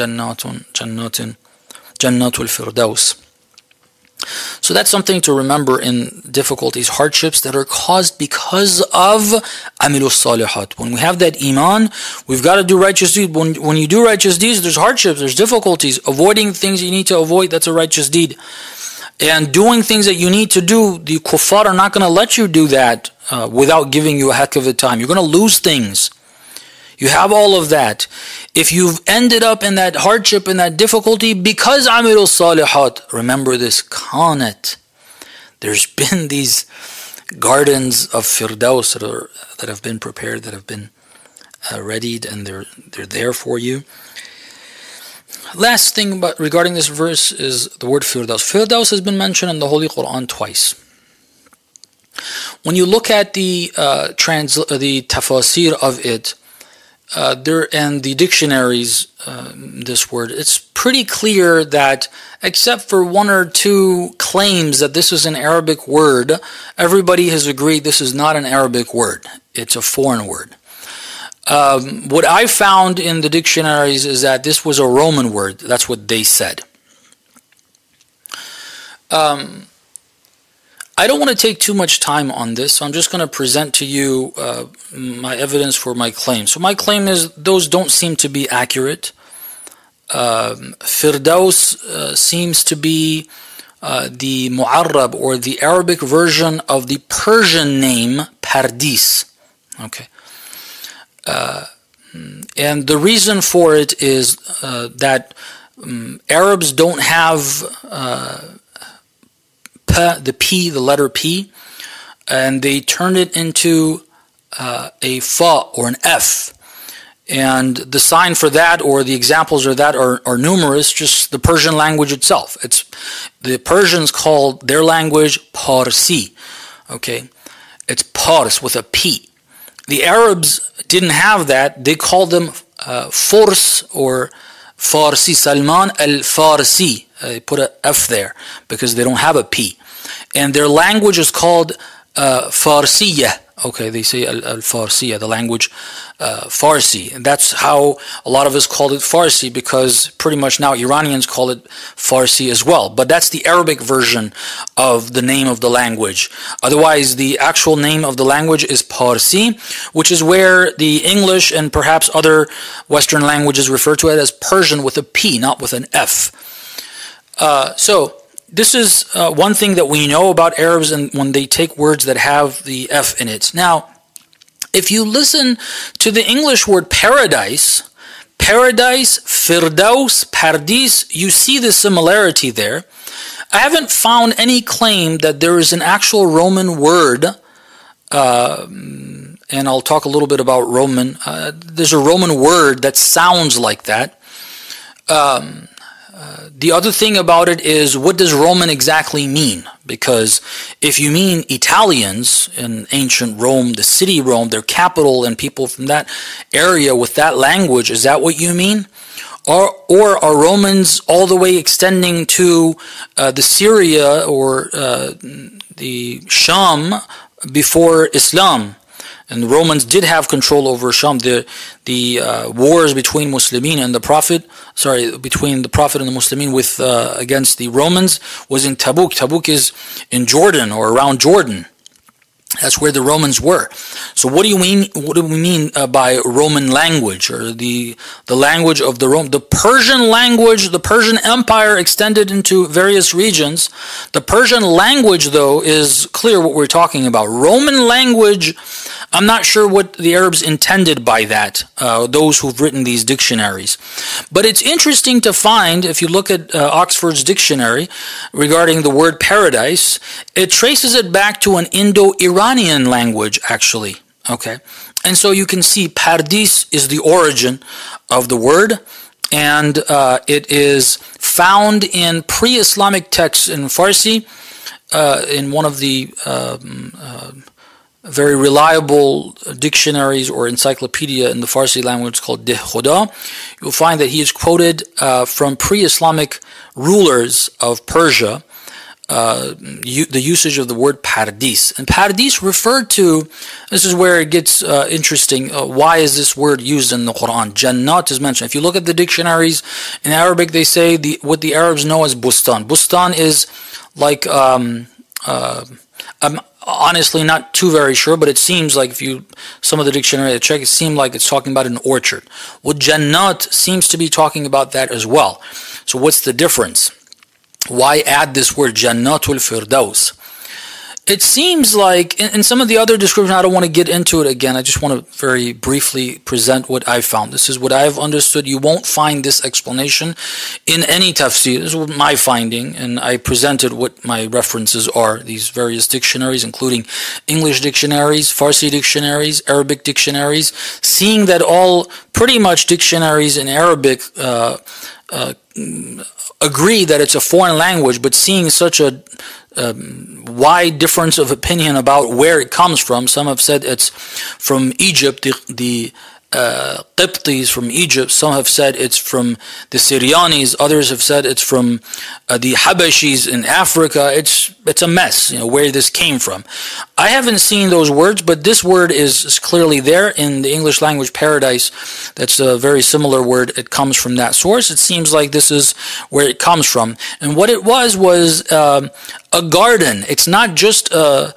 جنات الفردوس. So that's something to remember in difficulties, hardships that are caused because of amilus salihat. When we have that iman, we've got to do righteous deeds. When you do righteous deeds, there's hardships, there's difficulties. Avoiding things you need to avoid, that's a righteous deed. And doing things that you need to do, the kuffar are not going to let you do that without giving you a heck of a time. You're going to lose things. You have all of that. If you've ended up in that hardship, in that difficulty, because amilul salihat, remember this, kanat. There's been these gardens of firdaus that have been prepared, that have been readied, and they're there for you. Last thing regarding this verse is the word firdaus. Firdaus has been mentioned in the Holy Quran twice. When you look at the tafasir of it, and the dictionaries, this word, it's pretty clear that except for one or two claims that this is an Arabic word, everybody has agreed this is not an Arabic word. It's a foreign word. What I found in the dictionaries is that this was a Roman word. That's what they said. I don't want to take too much time on this, so I'm just going to present to you my evidence for my claim. So my claim is those don't seem to be accurate. Firdaus seems to be the Mu'arrab, or the Arabic version of the Persian name Pardis. Okay. And the reason for it is that Arabs don't have the letter P, and they turn it into a fa or an F. And the sign for that, or the examples of that, are numerous, just the Persian language itself. It's the Persians called their language Parsi. Okay? It's Pars with a P. The Arabs didn't have that. They called them Furs or Farsi. Salman al-Farsi. They put an F there because they don't have a P. And their language is called Farsiya. Okay, they say al-Farsiya, the language Farsi. And that's how a lot of us call it Farsi, because pretty much now Iranians call it Farsi as well. But that's the Arabic version of the name of the language. Otherwise, the actual name of the language is Parsi, which is where the English and perhaps other Western languages refer to it as Persian with a P, not with an F. So this is one thing that we know about Arabs, and when they take words that have the F in it. Now, if you listen to the English word paradise, firdaus, pardis, you see the similarity there. I haven't found any claim that there is an actual Roman word, and I'll talk a little bit about Roman. There's a Roman word that sounds like that. The other thing about it is, what does Roman exactly mean? Because if you mean Italians in ancient Rome, the city Rome, their capital, and people from that area with that language, is that what you mean? Or are Romans all the way extending to the Syria or the Sham before Islam? And the Romans did have control over Sham. The wars between Muslimin and the Prophet, between the Prophet and the Muslimin against the Romans was in Tabuk. Tabuk is in Jordan, or around Jordan. That's where the Romans were. So what do you mean? What do we mean by Roman language, or the language of the Rome? The Persian language, the Persian Empire extended into various regions. The Persian language, though, is clear what we're talking about. Roman language, I'm not sure what the Arabs intended by that, those who've written these dictionaries. But it's interesting to find, if you look at Oxford's dictionary regarding the word paradise, it traces it back to an Indo-Iranian language, actually. Okay, and so you can see Pardis is the origin of the word, and it is found in pre-Islamic texts in Farsi, in one of the very reliable dictionaries or encyclopedia in the Farsi language called Deh Khuda. You'll find that he is quoted from pre-Islamic rulers of Persia the usage of the word paradis. And paradis referred to, this is where it gets interesting, why is this word used in the Quran? Jannat is mentioned. If you look at the dictionaries in Arabic, they say what the Arabs know as bustan. Bustan is like, I'm honestly not too very sure, but it seems like some of the dictionary I check, it seems like it's talking about an orchard. Well, Jannat seems to be talking about that as well. So what's the difference? Why add this word Jannatul Firdaus? It seems like in some of the other descriptions, I don't want to get into it again. I just want to very briefly present what I found. This is what I've understood. You won't find this explanation in any tafsir. This is my finding, and I presented what my references are. These various dictionaries, including English dictionaries, Farsi dictionaries, Arabic dictionaries. Seeing that all pretty much dictionaries in Arabic agree that it's a foreign language, but seeing such a wide difference of opinion about where it comes from. Some have said it's from Egypt, the Qibtis from Egypt. Some have said it's from the Syrianis. Others have said it's from the Habashis in Africa. It's a mess, where this came from. I haven't seen those words, but this word is clearly there in the English language paradise. That's a very similar word. It comes from that source. It seems like this is where it comes from. And what it was a garden. It's not just an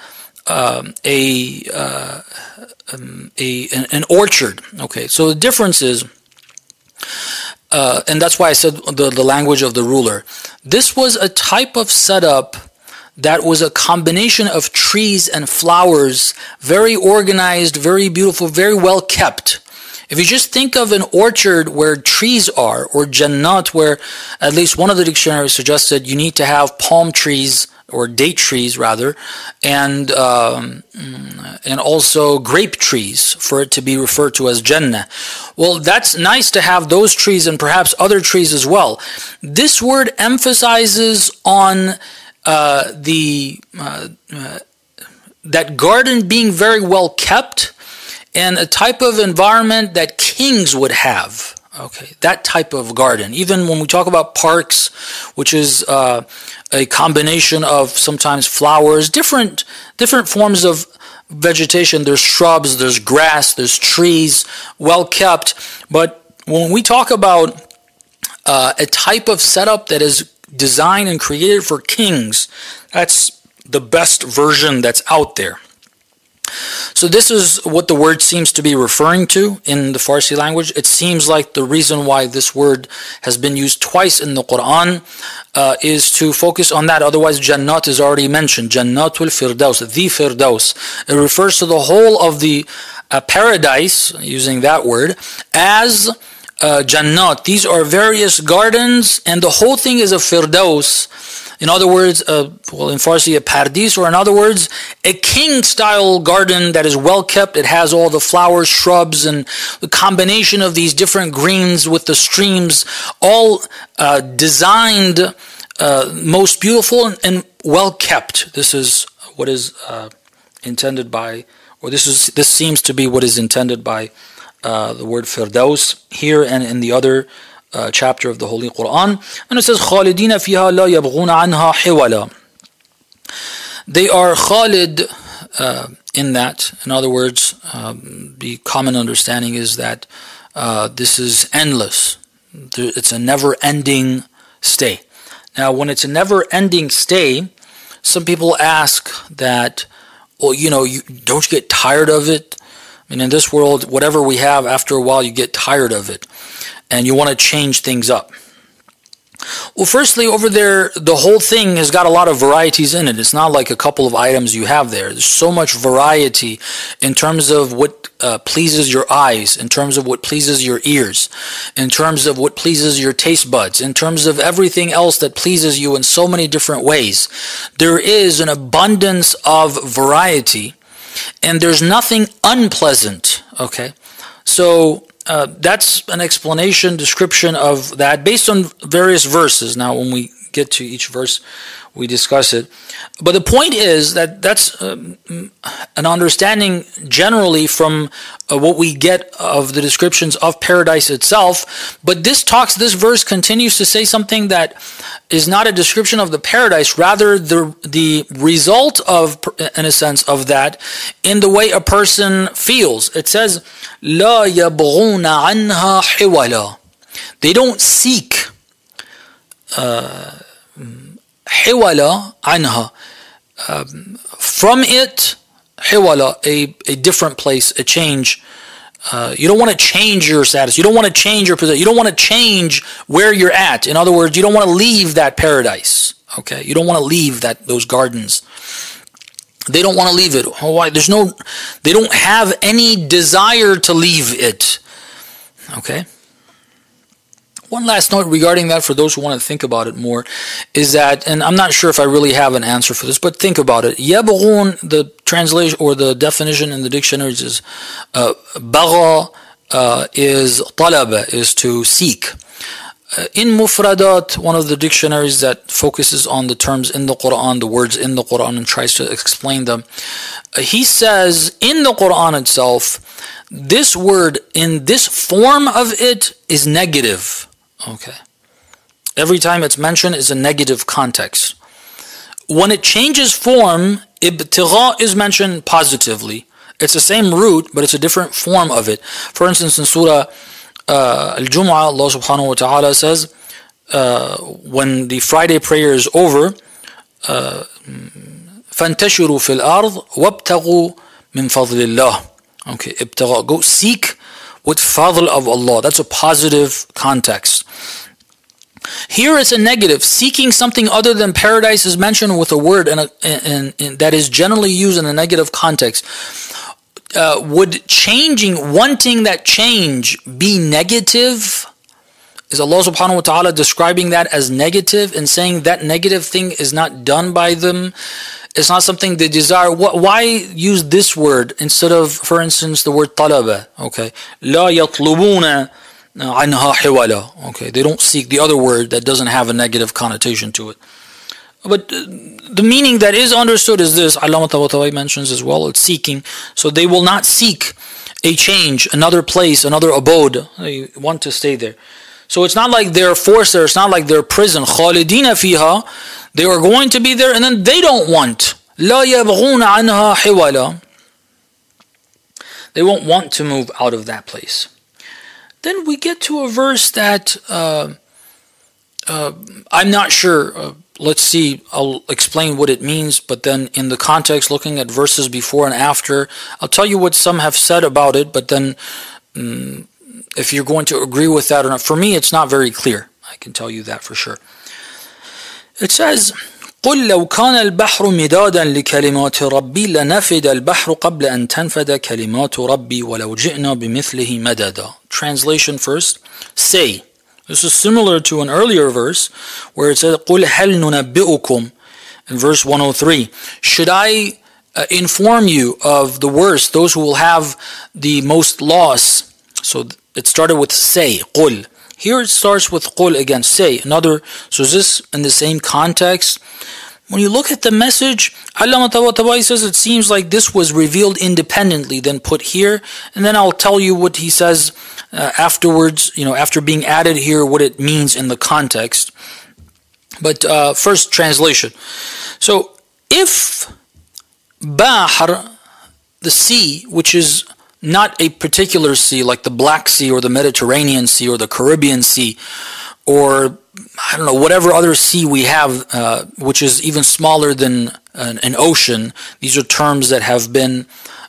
orchard. Okay, so the difference is, and that's why I said the language of the ruler. This was a type of setup that was a combination of trees and flowers, very organized, very beautiful, very well kept. If you just think of an orchard where trees are, or Jannat, where at least one of the dictionaries suggested you need to have palm trees, or date trees rather, and also grape trees for it to be referred to as Jannah. Well, that's nice to have those trees and perhaps other trees as well. This word emphasizes on that garden being very well kept and a type of environment that kings would have. Okay, that type of garden. Even when we talk about parks, which is a combination of sometimes flowers, different forms of vegetation. There's shrubs, there's grass, there's trees, well kept. But when we talk about a type of setup that is designed and created for kings, that's the best version that's out there. So this is what the word seems to be referring to in the Farsi language. It seems like the reason why this word has been used twice in the Quran is to focus on that. Otherwise, Jannat is already mentioned. Jannatul Firdaus, the Firdaus. It refers to the whole of the paradise, using that word, as Jannat. These are various gardens, and the whole thing is a Firdaus. In other words, in Farsi, a paradis, or in other words, a king-style garden that is well kept. It has all the flowers, shrubs, and the combination of these different greens with the streams, all designed most beautiful and well kept. This is what is intended by, or this seems to be what is intended by the word Firdaus here and in the other chapter of the Holy Quran. And it says, خَالِدِينَ فِيهَا لَا يَبْغُونَ عَنْهَا حِوَلًا. They are khalid in that. In other words, the common understanding is that this is endless. It's a never-ending stay. Now, when it's a never-ending stay, some people ask that, well, don't you get tired of it? I mean, in this world, whatever we have, after a while, you get tired of it. And you want to change things up. Well, firstly, over there, the whole thing has got a lot of varieties in it. It's not like a couple of items you have there. There's so much variety in terms of what pleases your eyes, in terms of what pleases your ears, in terms of what pleases your taste buds, in terms of everything else that pleases you in so many different ways. There is an abundance of variety, and there's nothing unpleasant, okay? So that's an explanation, description of that based on various verses. Now, when we get to each verse, we discuss it. But the point is that that's an understanding generally from what we get of the descriptions of paradise itself. But this verse continues to say something that is not a description of the paradise, rather the result of, in a sense, of that in the way a person feels. It says, لا يبغون عنها حولا. They don't seek حولا عنها, from it, حولا, a different place, a change. You don't want to change your status. You don't want to change your position. You don't want to change where you're at. In other words, you don't want to leave that paradise. Okay, you don't want to leave those gardens. They don't want to leave it. Why? They don't have any desire to leave it. Okay. One last note regarding that for those who want to think about it more is that, and I'm not sure if I really have an answer for this, but think about it. يبغون, the translation or the definition in the dictionaries is بغى is طلب, is to seek. In Mufradat, one of the dictionaries that focuses on the terms in the Quran, the words in the Quran, and tries to explain them, he says in the Quran itself, this word in this form of it is negative. Okay. Every time it's mentioned is a negative context. When it changes form, ibtigha is mentioned positively. It's the same root, but it's a different form of it. For instance, in Surah Al-Jumu'ah, Allah subhanahu wa ta'ala says, when the Friday prayer is over, فَانْتَشِرُوا فِي الْأَرْضِ وَابْتَغُوا مِنْ فَضْلِ اللَّهِ. Okay, ibtigha, go seek with fadl of Allah. That's a positive context. Here it's a negative. Seeking something other than paradise is mentioned with a word that is generally used in a negative context. Would wanting that change be negative? Is Allah subhanahu wa ta'ala describing that as negative and saying that negative thing is not done by them? It's not something they desire. Why use this word instead of, for instance, the word talaba? Okay, لا يطلبون عنها حولا. Okay, they don't seek the other word that doesn't have a negative connotation to it. But the meaning that is understood is this. Allama Tabatabai mentions as well. It's seeking. So they will not seek a change, another place, another abode. They want to stay there. So it's not like they're forced there. It's not like they're prison. خالدين فيها. They are going to be there and then they don't want. لا يبغون عنها حولا. They won't want to move out of that place. Then we get to a verse that I'm not sure. Let's see. I'll explain what it means. But then in the context, looking at verses before and after, I'll tell you what some have said about it. But then if you're going to agree with that or not, for me it's not very clear. I can tell you that for sure. It says, قُلْ لَوْ كَانَ الْبَحْرُ مِدَادًا لِكَلِمَاتِ رَبِّي لَنَفِدَ الْبَحْرُ قَبْلَ أَنْ تَنْفَدَ كَلِمَاتُ رَبِّي وَلَوْ جِئْنَا بِمِثْلِهِ مَدَدًا. Translation first. Say. This is similar to an earlier verse where it says, قُلْ هَلْ نُنَبِّئُكُمْ, in verse 103. Should I inform you of the worst, those who will have the most loss? So it started with say, قُلْ. Here it starts with qul again, say. So is this in the same context? When you look at the message, Allama Tabatabai says it seems like this was revealed independently, then put here, and then I'll tell you what he says afterwards, after being added here, what it means in the context. But first, translation. So, if Bahr, the sea, which is not a particular sea like the Black Sea or the Mediterranean Sea or the Caribbean Sea or, I don't know, whatever other sea we have, which is even smaller than an ocean. These are terms that have been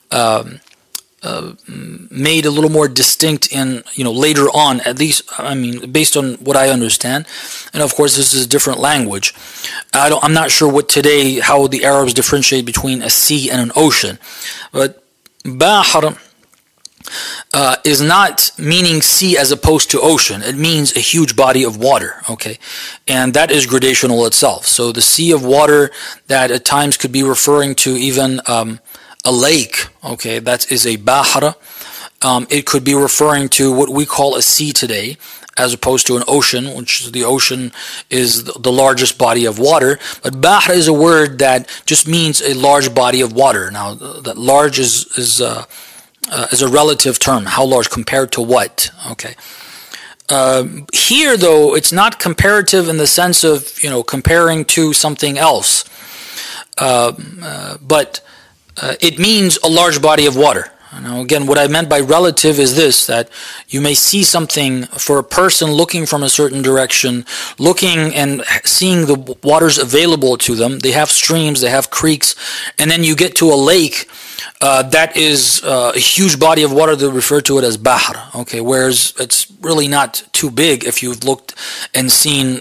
made a little more distinct in, later on, at least, based on what I understand. And of course, this is a different language. I'm not sure how the Arabs differentiate between a sea and an ocean. But Bahr is not meaning sea as opposed to ocean. It means a huge body of water, okay? And that is gradational itself. So the sea of water that at times could be referring to even a lake, okay? That is a bahr. it could be referring to what we call a sea today, as opposed to an ocean, which the ocean is the largest body of water. But bahr is a word that just means a large body of water. Now, that large is a relative term. How large compared to what? Okay. Here, though, it's not comparative in the sense of comparing to something else, but it means a large body of water. Now, again, what I meant by relative is this, that you may see something for a person looking from a certain direction, looking and seeing the waters available to them. They have streams, they have creeks, and then you get to a lake that is a huge body of water. They refer to it as bahr, okay, whereas it's really not too big if you've looked and seen,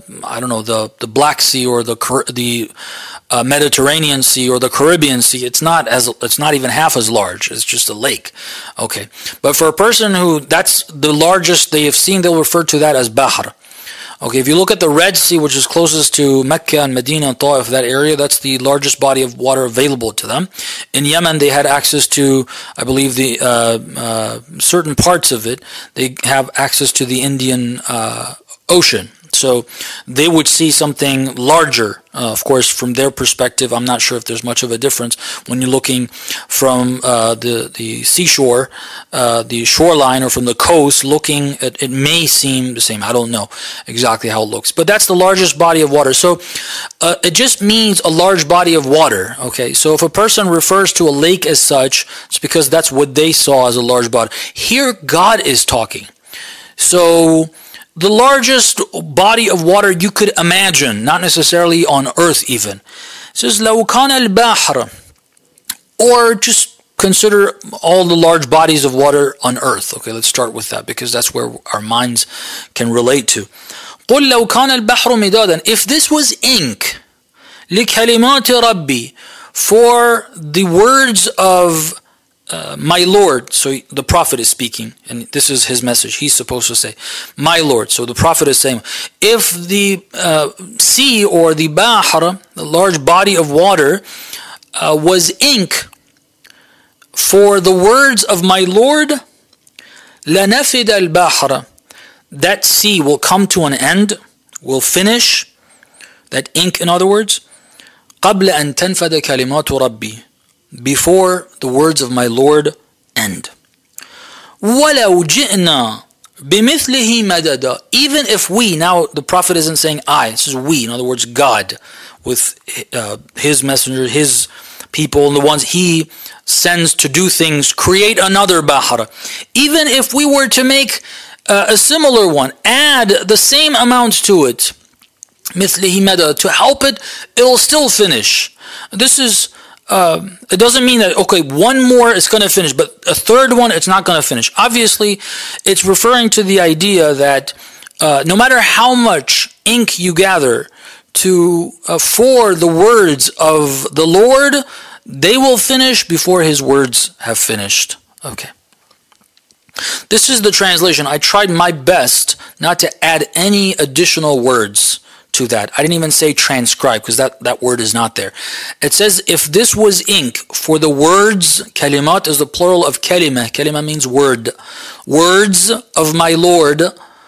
the Black Sea or the Mediterranean Sea or the Caribbean Sea. It's not even half as large. It's just a lake. Okay. But for a person who that's the largest they have seen, they'll refer to that as bahr. Okay, if you look at the Red Sea, which is closest to Mecca and Medina and Ta'if, that area, that's the largest body of water available to them. In Yemen, they had access to, I believe, the certain parts of it. They have access to the Indian Ocean. So they would see something larger. Of course, from their perspective, I'm not sure if there's much of a difference when you're looking from the seashore, the shoreline, or from the coast. Looking at it may seem the same. I don't know exactly how it looks, but that's the largest body of water. So it just means a large body of water. Okay, so if a person refers to a lake as such, it's because that's what they saw as a large body. Here, God is talking. So the largest body of water you could imagine, not necessarily on earth even. It says, لَوْ كَانَ الْبَحْرَ, or just consider all the large bodies of water on earth. Okay, let's start with that because that's where our minds can relate to. قُلْ لَوْ كَانَ الْبَحْرُ مِدَادًا, if this was ink, لِكَلِمَاتِ رَبِّي, for the words of my Lord. So the Prophet is speaking, and this is his message. He's supposed to say, my Lord. So the Prophet is saying, if the sea or the bahr, the large body of water, was ink for the words of my Lord, لَنَفِدَ الْبَحْرَ, that sea will come to an end, will finish, that ink in other words, قَبْلَ أَن تَنْفَدَ كَلِمَاتُ رَبِّي, before the words of my Lord end. وَلَوْ جِئْنَا بِمِثْلِهِ مَدَدًا, even if we, now the Prophet isn't saying I, this is we, in other words God, with his messenger, his people, and the ones he sends to do things, create another bahr. Even if we were to make a similar one, add the same amount to it, مِثْلِهِ مَدَدًا, to help it, it'll still finish. This is it doesn't mean that, okay, one more is going to finish, but a third one, it's not going to finish. Obviously, it's referring to the idea that no matter how much ink you gather for the words of the Lord, they will finish before his words have finished. Okay. This is the translation. I tried my best not to add any additional words to that. I didn't even say transcribe because that word is not there. It says, if this was ink for the words, kalimat is the plural of kalima. Kalima means word. Words of my Lord,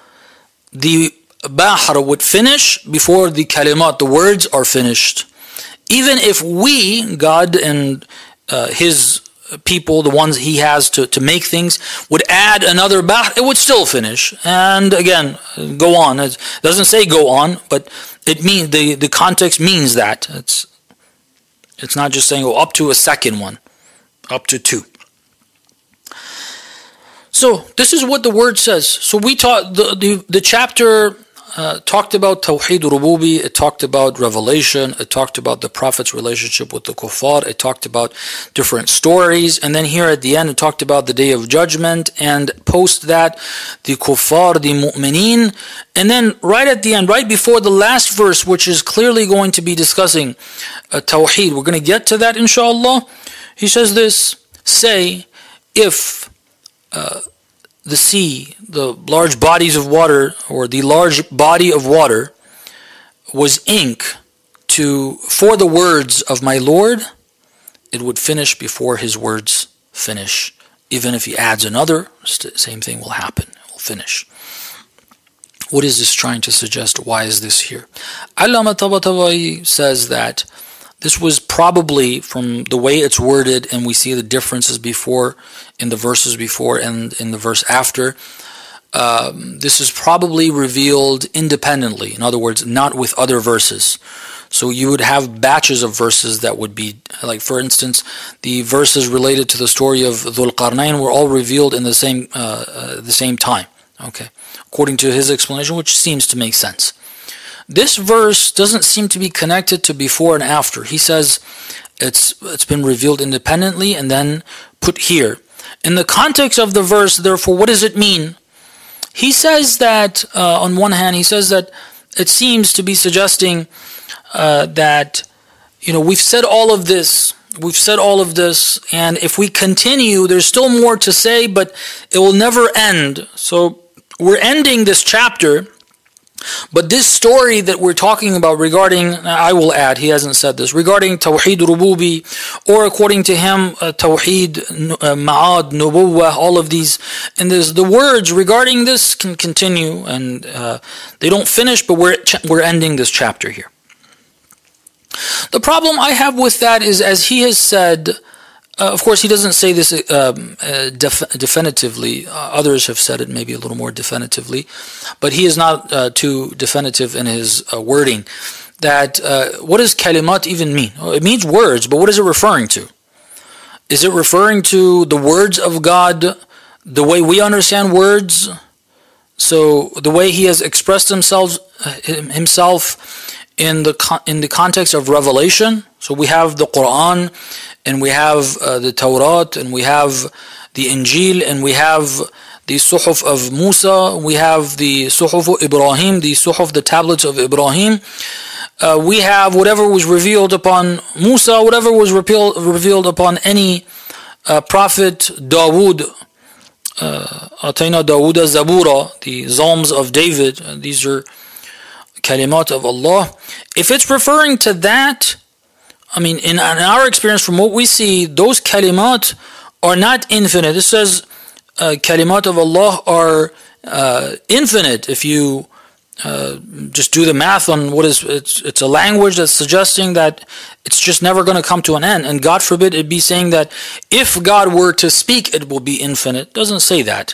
the bahr would finish before the kalimat, the words, are finished. Even if we, God and his people, the ones he has to make things, would add another bahr, it would still finish. And again, go on. It doesn't say go on, but it means the context means that. It's not just saying up to a second one, up to two. So this is what the word says. So we taught the chapter talked about Tawheed Rububi, it talked about revelation, it talked about the Prophet's relationship with the kuffar, it talked about different stories, and then here at the end it talked about the Day of Judgment, and post that the kuffar, the mu'mineen, and then right at the end, right before the last verse, which is clearly going to be discussing Tawheed, we're going to get to that inshallah. He says this, say, if the sea, the large bodies of water, or the large body of water was ink for the words of my Lord, it would finish before his words finish. Even if he adds another, same thing will happen. It will finish. What is this trying to suggest? Why is this here? Allama Tabatabai says that this was probably, from the way it's worded, and we see the differences before, in the verses before and in the verse after, this is probably revealed independently. In other words, not with other verses. So you would have batches of verses that would be, like for instance, the verses related to the story of Dhul Qarnayn were all revealed in the same time. Okay, according to his explanation, which seems to make sense. This verse doesn't seem to be connected to before and after. He says it's been revealed independently and then put here. In the context of the verse, therefore, what does it mean? He says that, on one hand, he says that it seems to be suggesting that, we've said all of this, and if we continue, there's still more to say, but it will never end. So we're ending this chapter, but this story that we're talking about regarding, I will add, he hasn't said this, regarding Tawheed Rububi, or according to him, Tawheed Ma'ad, Nubuwah, all of these, and the words regarding this can continue, and they don't finish, but we're ending this chapter here. The problem I have with that is, as he has said, of course he doesn't say this definitively. Others have said it maybe a little more definitively, but he is not too definitive in his wording. That what does kalimat even mean? Well, it means words, but what is it referring to? Is it referring to the words of God, the way we understand words? So the way he has expressed himself in the context of revelation. So we have the Quran, and we have the Torah, and we have the Injil, and we have the Suhuf of Musa, we have the Suhuf of Ibrahim, the tablets of Ibrahim. We have whatever was revealed upon Musa, whatever was revealed upon any prophet. Dawood, Atayna Dawuda Zabura, the Psalms of David. These are kalimat of Allah. If it's referring to that, in our experience, from what we see, those kalimat are not infinite. It says kalimat of Allah are infinite. If you just do the math on what is, it's a language that's suggesting that it's just never going to come to an end. And God forbid it be saying that if God were to speak, it will be infinite. It doesn't say that.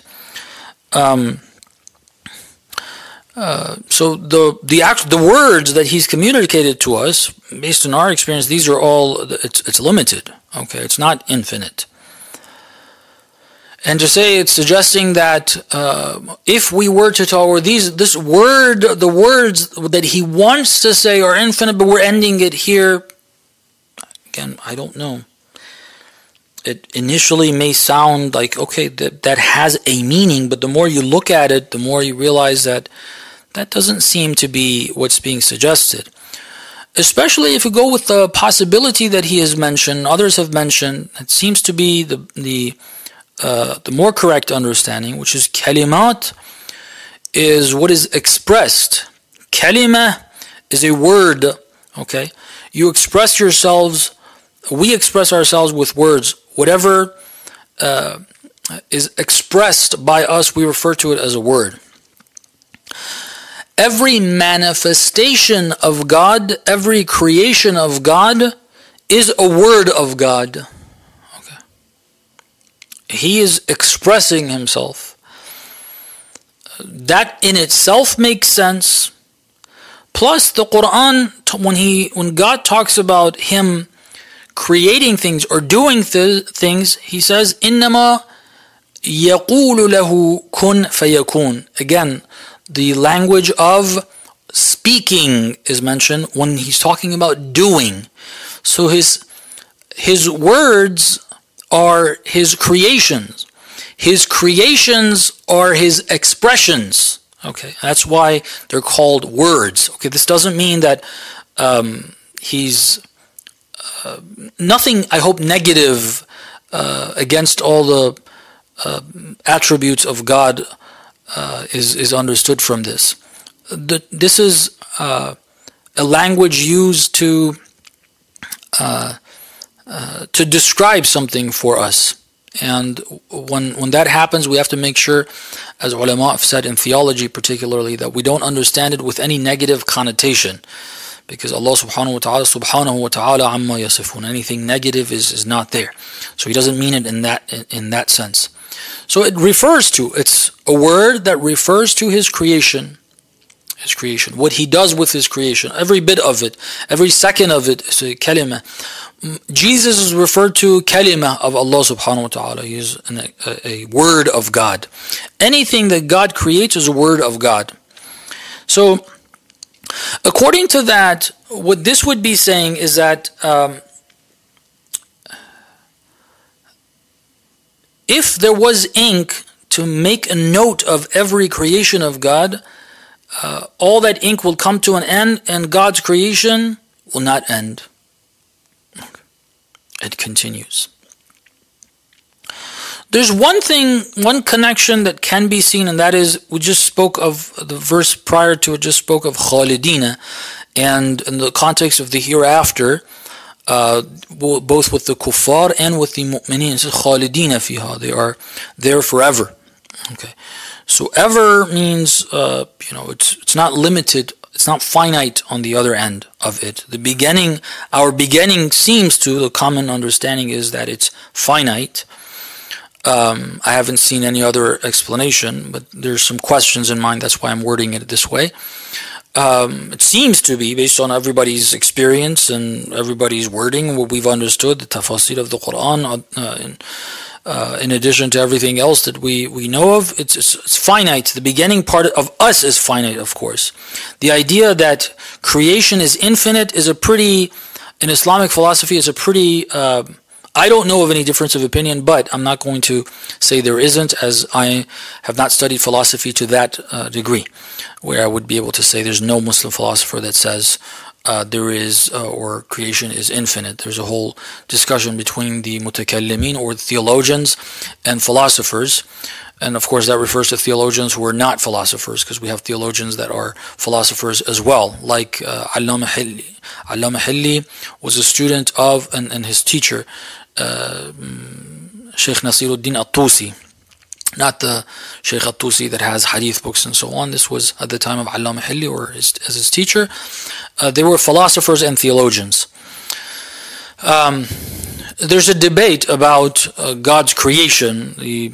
So the words that he's communicated to us, based on our experience, these are all, it's limited. Okay, it's not infinite. And to say it's suggesting that if we were to talk, or this word, the words that he wants to say are infinite, but we're ending it here. Again, I don't know. It initially may sound like, okay, that has a meaning, but the more you look at it, the more you realize that doesn't seem to be what's being suggested. Especially if you go with the possibility that he has mentioned, others have mentioned, it seems to be the more correct understanding, which is kalimat is what is expressed. Kalima is a word, okay? You express yourselves, we express ourselves with words. Whatever is expressed by us, we refer to it as a word. Every manifestation of God, every creation of God is a word of God. Okay. He is expressing himself. That in itself makes sense. Plus the Quran, when God talks about him creating things or doing things, he says, إِنَّمَا يَقُولُ لَهُ كُن فَيَكُونَ. Again, the language of speaking is mentioned when he's talking about doing. So his words are his creations. His creations are his expressions. Okay, that's why they're called words. Okay, this doesn't mean that he's nothing, I hope, negative against all the attributes of God is understood from this. This is a language used to describe something for us And when that happens, we have to make sure, as ulama have said in theology particularly, that we don't understand it with any negative connotation. Because Allah subhanahu wa ta'ala amma yasifun. Anything negative is not there. So He doesn't mean it in that sense. So it's a word that refers to His creation. His creation. What He does with His creation. Every bit of it. Every second of it is a kalima. Jesus is referred to kalima of Allah subhanahu wa ta'ala. He is a word of God. Anything that God creates is a word of God. So, according to that, what this would be saying is that if there was ink to make a note of every creation of God, all that ink will come to an end and God's creation will not end. It continues. There's one connection that can be seen, and that is, we just spoke of the verse prior to it, just spoke of Khalidina, and in the context of the hereafter, both with the kuffar and with the mu'mineen, it says Khalidina fiha, they are there forever. Okay, so ever means, it's not limited, it's not finite on the other end of it. Our beginning seems to, the common understanding is that it's finite. I haven't seen any other explanation, but there's some questions in mind. That's why I'm wording it this way. It seems to be, based on everybody's experience and everybody's wording, what we've understood, the tafasir of the Quran, in addition to everything else that we know of, it's finite. The beginning part of us is finite, of course. The idea that creation is infinite is in Islamic philosophy, is a pretty... I don't know of any difference of opinion, but I'm not going to say there isn't, as I have not studied philosophy to that degree, where I would be able to say there's no Muslim philosopher that says there is, or creation is infinite. There's a whole discussion between the mutakallimin, or theologians, and philosophers. And of course that refers to theologians who are not philosophers, because we have theologians that are philosophers as well, like Allama Hilli. Allama Hilli was a student of, and his teacher, Sheikh Nasiruddin At-Tusi. Not the Sheikh At-Tusi that has hadith books and so on. This was at the time of Allama Hilli, or as his teacher. They were philosophers and theologians. There's a debate about God's creation. The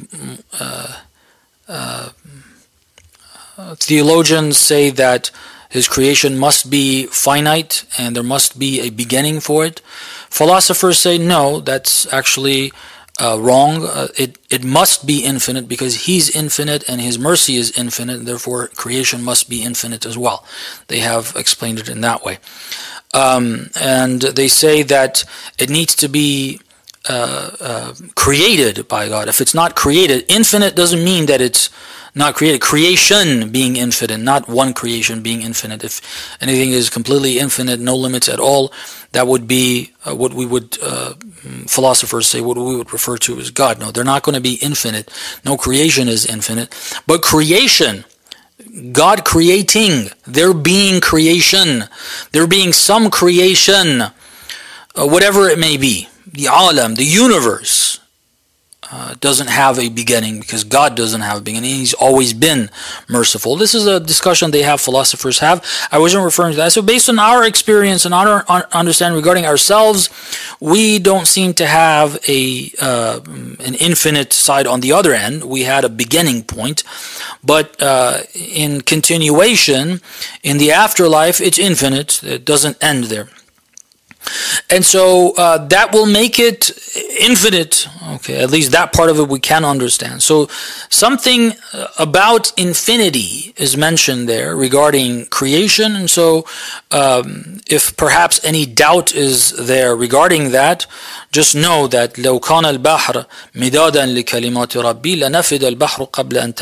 theologians say that His creation must be finite and there must be a beginning for it. Philosophers say no, that's actually wrong. It must be infinite because He's infinite and His mercy is infinite, and therefore creation must be infinite as well. They have explained it in that way. And they say that it needs to be created by God. If it's not created, infinite doesn't mean that it's not created. Creation being infinite, not one creation being infinite. If anything is completely infinite, no limits at all, that would be what we would, philosophers say, what we would refer to as God. No, they're not going to be infinite. No creation is infinite. But creation, God creating, there being creation, there being some creation, whatever it may be, the alam, the universe, doesn't have a beginning because God doesn't have a beginning. He's always been merciful. This is a discussion philosophers have. I wasn't referring to that. So based on our experience and our understanding regarding ourselves, we don't seem to have an infinite side on the other end. We had a beginning point, but in continuation, in the afterlife, it's infinite. It doesn't end there. And so that will make it infinite. Okay, at least that part of it we can understand. So something about infinity is mentioned there regarding creation. And so if perhaps any doubt is there regarding that, just know that لو كان البحر مدادا لكلمات ربي لنفد البحر قبل أن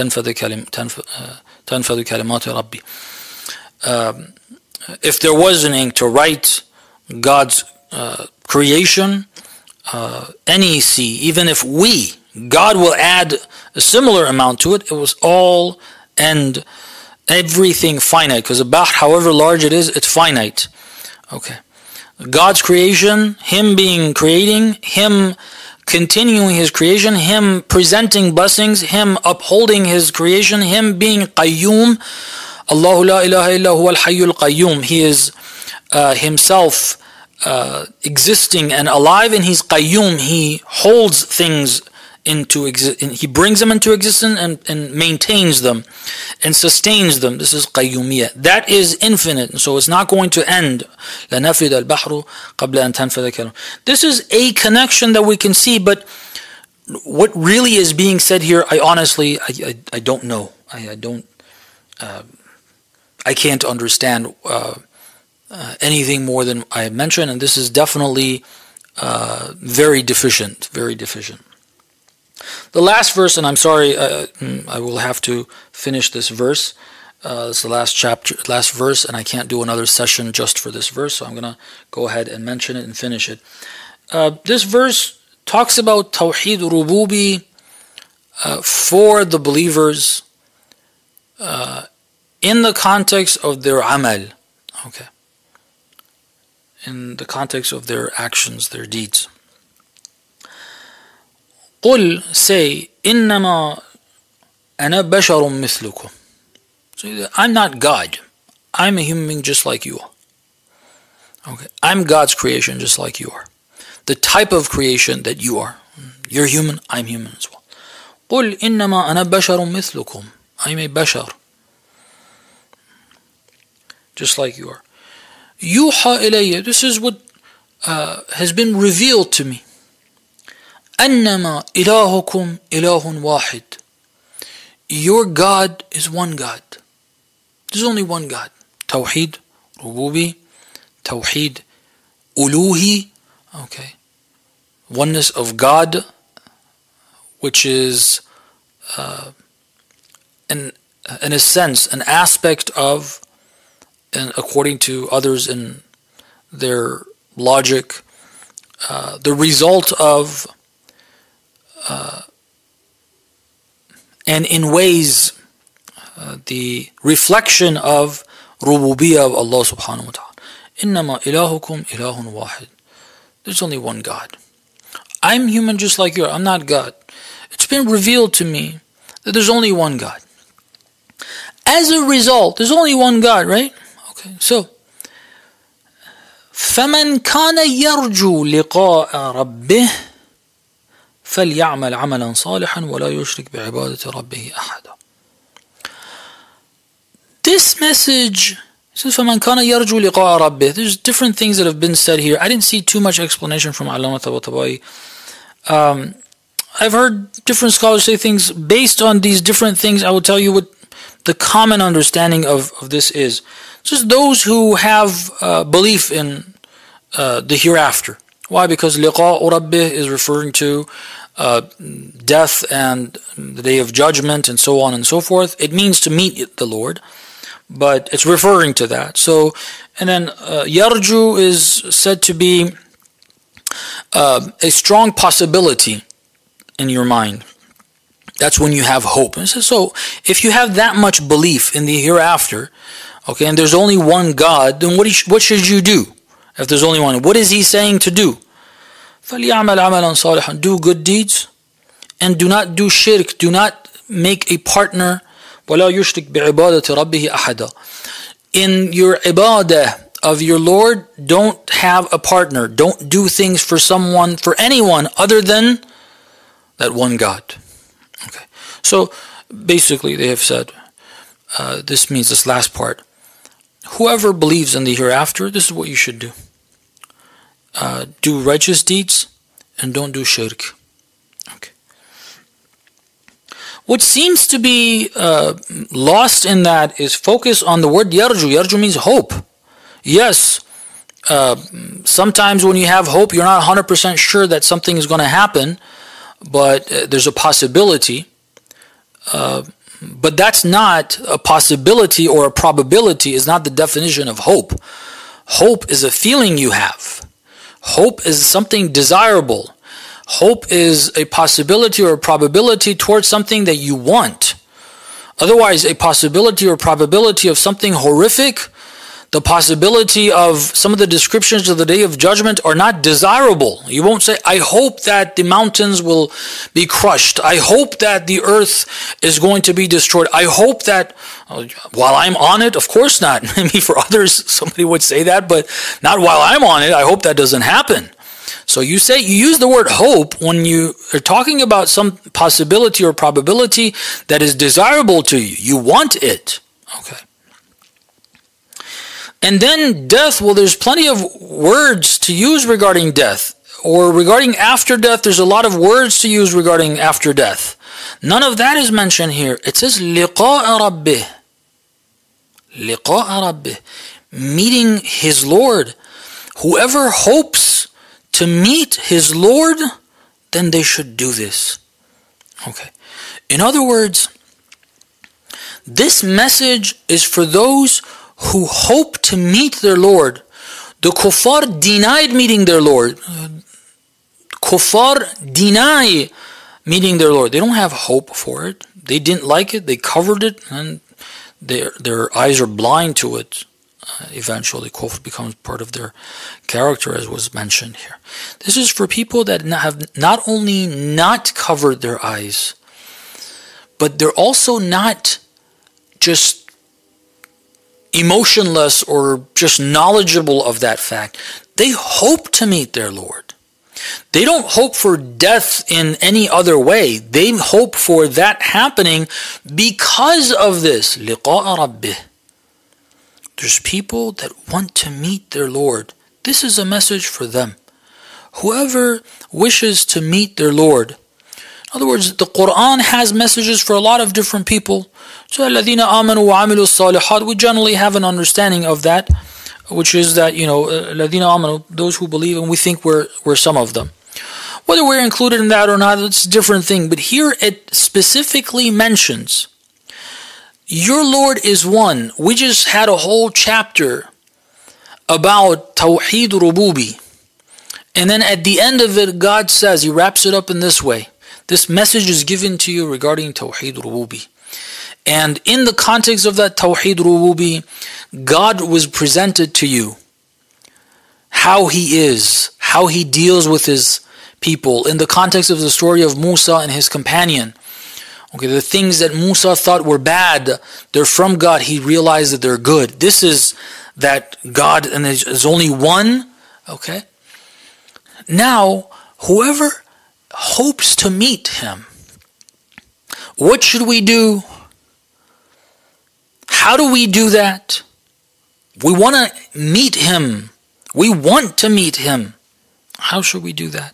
تنفذ كلمات ربي. If there was an ink to write God's creation, any sea, even if God will add a similar amount to it, it was all end, everything finite, because a bahr, however large it is, it's finite. Okay. God's creation, Him creating, Him continuing His creation, Him presenting blessings, Him upholding His creation, Him being Qayyum. Allahu la ilaha illa huwa al-hayyul qayyum. He is Himself existing and alive, and He's Qayyum. He holds things into existence. He brings them into existence and maintains them and sustains them. This is Qayyumiyya. That is infinite, so it's not going to end. لَنَفِدَ الْبَحْرُ قَبْلَ أَن تَنْفَذَ كَلَمُ. This is a connection that we can see, but what really is being said here, I honestly don't know. I can't understand anything more than I have mentioned, and this is definitely very deficient, very deficient. The last verse, and I'm sorry, I will have to finish this verse. It's the last verse, and I can't do another session just for this verse, so I'm going to go ahead and mention it and finish it. This verse talks about Tawheed Rububi for the believers in the context of their amal, okay, in the context of their actions, their deeds. قل, say, إنما أنا بشر مثلكم. So I'm not God. I'm a human being just like you are. Okay, I'm God's creation just like you are. The type of creation that you are. You're human, I'm human as well. قل إنما أنا بشر مثلكم. I'm a bashar. Just like you are. يوحى إلي. This is what has been revealed to me. أنما إلهكم إله واحد. Your God is one God. There's only one God. Tawheed Rububi, Tawheed Uluhi, okay, oneness of God, which is in a sense an aspect of, and according to others in their logic, the result of, and in ways the reflection of Rububiyyah of Allah subhanahu wa ta'ala. Innama ilahukum ilahun wahid. There's only one God. I'm human just like you are. I'm not God. It's been revealed to me that there's only one God. As a result, there's only one God, right? Okay, so فَمَنْ كَانَ يَرْجُو لِقَاءَ رَبِّهِ فَلْيَعْمَلْ عَمَلًا صَالِحًا وَلَا يُشْرِكْ بِعِبَادَةِ رَبِّهِ أَحَدًا. This message says, فَمَنْ كَانَ يَرْجُو لِقَاءَ رَبِّهِ. There's different things that have been said here. I didn't see too much explanation from Allama Tabatabai. I've heard different scholars say things. Based on these different things, I will tell you what the common understanding of this is. Just those who have belief in the hereafter. Why? Because liqa'u rabbih is referring to death and the day of judgment and so on and so forth. It means to meet the Lord, but it's referring to that. So, and then yarju is said to be a strong possibility in your mind. That's when you have hope. And so if you have that much belief in the hereafter, okay, and there's only one God, then what should you do? If there's only one, what is He saying to do? فَلْيَعْمَلْ عَمَلًا صَالِحًا. Do good deeds and do not do shirk. Do not make a partner. وَلَا يُشْرِكْ بِعِبَادَةِ رَبِّهِ أَحَدًا. In your ibadah of your Lord, don't have a partner. Don't do things for someone, for anyone other than that one God. Okay. So basically they have said, this means this last part. Whoever believes in the hereafter, this is what you should do. Do righteous deeds and don't do shirk. Okay. What seems to be lost in that is focus on the word yarju. Yarju means hope. Yes, sometimes when you have hope, you're not 100% sure that something is going to happen, but there's a possibility. But that's not a possibility, or a probability is not the definition of hope. Hope is a feeling you have. Hope is something desirable. Hope is a possibility or a probability towards something that you want. Otherwise, a possibility or probability of something horrific, the possibility of some of the descriptions of the Day of Judgment are not desirable. You won't say, I hope that the mountains will be crushed. I hope that the earth is going to be destroyed. I hope that, while I'm on it, of course not. Maybe for others, somebody would say that, but not while I'm on it. I hope that doesn't happen. So you use the word hope when you are talking about some possibility or probability that is desirable to you. You want it. Okay. And then death, well, there's plenty of words to use regarding death. Or regarding after death, there's a lot of words to use regarding after death. None of that is mentioned here. It says, لِقَاءَ رَبِّهِ. لِقَاءَ رَبِّهِ. Meeting his Lord. Whoever hopes to meet his Lord, then they should do this. Okay. In other words, this message is for those who hope to meet their Lord. The kuffar denied meeting their Lord. Kuffar deny meeting their Lord. They don't have hope for it. They didn't like it. They covered it, and their eyes are blind to it. Eventually, kufr becomes part of their character, as was mentioned here. This is for people that have not only not covered their eyes, but they're also not just emotionless or just knowledgeable of that fact. They hope to meet their Lord. They don't hope for death in any other way. They hope for that happening because of this. لِقَاءَ رَبِّهِ. There's people that want to meet their Lord. This is a message for them. Whoever wishes to meet their Lord. In other words, the Quran has messages for a lot of different people. So, الَّذِينَ آمَنُوا وَعَمِلُوا الصَّالِحَاتِ, we generally have an understanding of that, which is that, الَّذِينَ آمَنُوا, those who believe, and we think we're some of them. Whether we're included in that or not, it's a different thing. But here it specifically mentions, your Lord is one. We just had a whole chapter about Tawheed Rububi. And then at the end of it, God says, He wraps it up in this way. This message is given to you regarding Tawheed Rububi. And in the context of that Tawheed Rububi, God was presented to you. How He is, how He deals with His people. In the context of the story of Musa and his companion. Okay, the things that Musa thought were bad, they're from God. He realized that they're good. This is that God, and there's only one. Okay. Now, whoever hopes to meet Him, what should we do? How do we do that? We want to meet Him. We want to meet Him. How should we do that?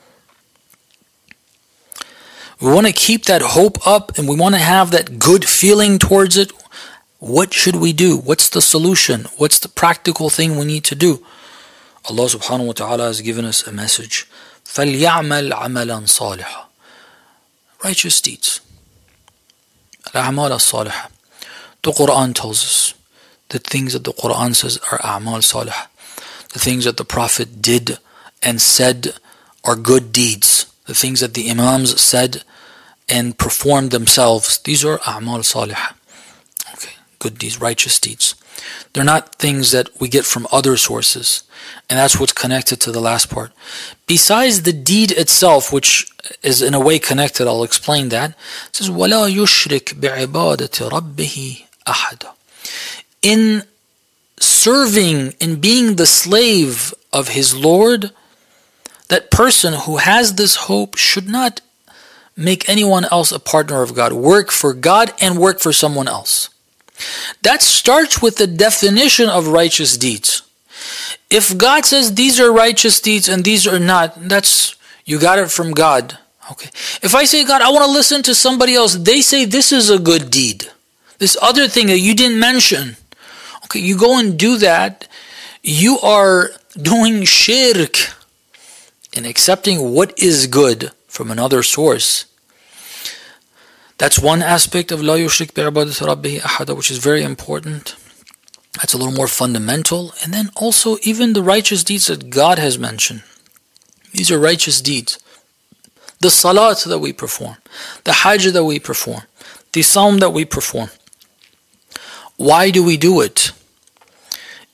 We want to keep that hope up, and we want to have that good feeling towards it. What should we do? What's the solution? What's the practical thing we need to do? Allah subhanahu wa ta'ala has given us a message. فَلْيَعْمَلْ عَمَلًا صَالِحًا. Righteous deeds. الْأَعْمَالَ الصَّالِحَةِ. The Quran tells us the things that the Quran says are a'mal salih. The things that the Prophet did and said are good deeds. The things that the Imams said and performed themselves, these are a'mal salih. Okay, good deeds, righteous deeds. They're not things that we get from other sources. And that's what's connected to the last part. Besides the deed itself, which is in a way connected, I'll explain that. It says, وَلَا يُشْرِكْ بِعِبَادَةِ رَبِّهِ أَحَدًا. In serving, in being the slave of his Lord, that person who has this hope should not make anyone else a partner of God. Work for God and work for someone else. That starts with the definition of righteous deeds. If God says these are righteous deeds and these are not, that's, you got it from God. Okay. If I say, God, I want to listen to somebody else, they say this is a good deed. This other thing that you didn't mention. Okay, you go and do that. You are doing shirk in accepting what is good from another source. That's one aspect of لا يشرك بعبادة ربه أحدا, which is very important. That's a little more fundamental. And then also even the righteous deeds that God has mentioned. These are righteous deeds. The salat that we perform, the hajj that we perform, the psalm that we perform. Why do we do it?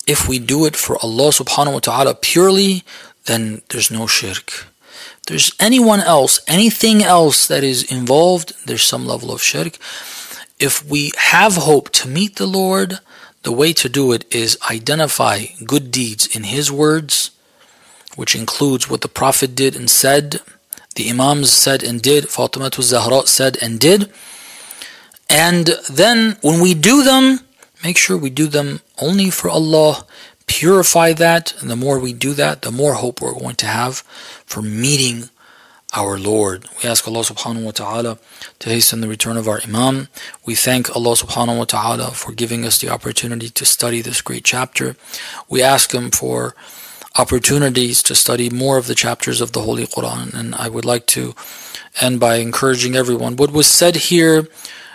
if we do it for Allah subhanahu wa ta'ala purely, then there's no shirk. If there's anyone else, anything else that is involved, there's some level of shirk. If we have hope to meet the Lord, the way to do it is identify good deeds in His words, which includes what the Prophet did and said, the Imams said and did, Fatimatu Zahra said and did. And then when we do them, make sure we do them only for Allah. Purify that, and the more we do that, the more hope we're going to have for meeting our Lord. We ask Allah subhanahu wa ta'ala to hasten the return of our Imam. We thank Allah subhanahu wa ta'ala for giving us the opportunity to study this great chapter. We ask Him for opportunities to study more of the chapters of the Holy Quran. And I would like to end by encouraging everyone. What was said here,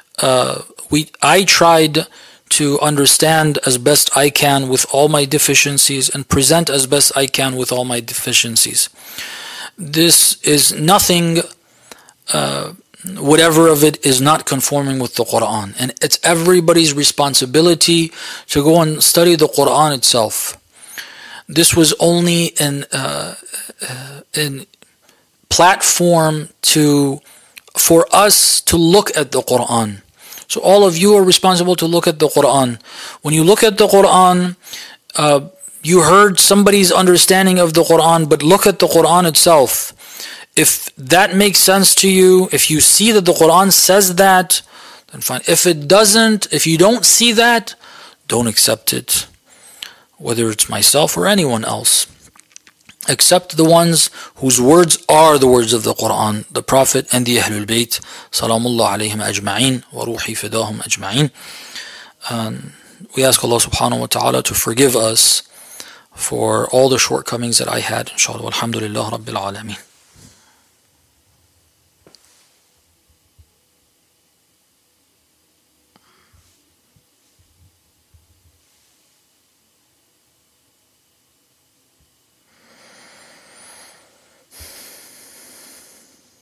I tried to understand as best I can with all my deficiencies and present as best I can with all my deficiencies. This is nothing, whatever of it is not conforming with the Quran. And it's everybody's responsibility to go and study the Quran itself. This was only an platform for us to look at the Quran. So all of you are responsible to look at the Quran. When you look at the Quran, you heard somebody's understanding of the Quran, but look at the Quran itself. If that makes sense to you, if you see that the Quran says that, then fine. If it doesn't, if you don't see that, don't accept it. Whether it's myself or anyone else. Accept the ones whose words are the words of the Quran, the Prophet and the Ahlul Bayt, salamullah alayhim ajma'in, wa ruhi fidahum ajma'in. We ask Allah subhanahu wa ta'ala to forgive us for all the shortcomings that I had. Inshallah, alhamdulillah rabbil alameen.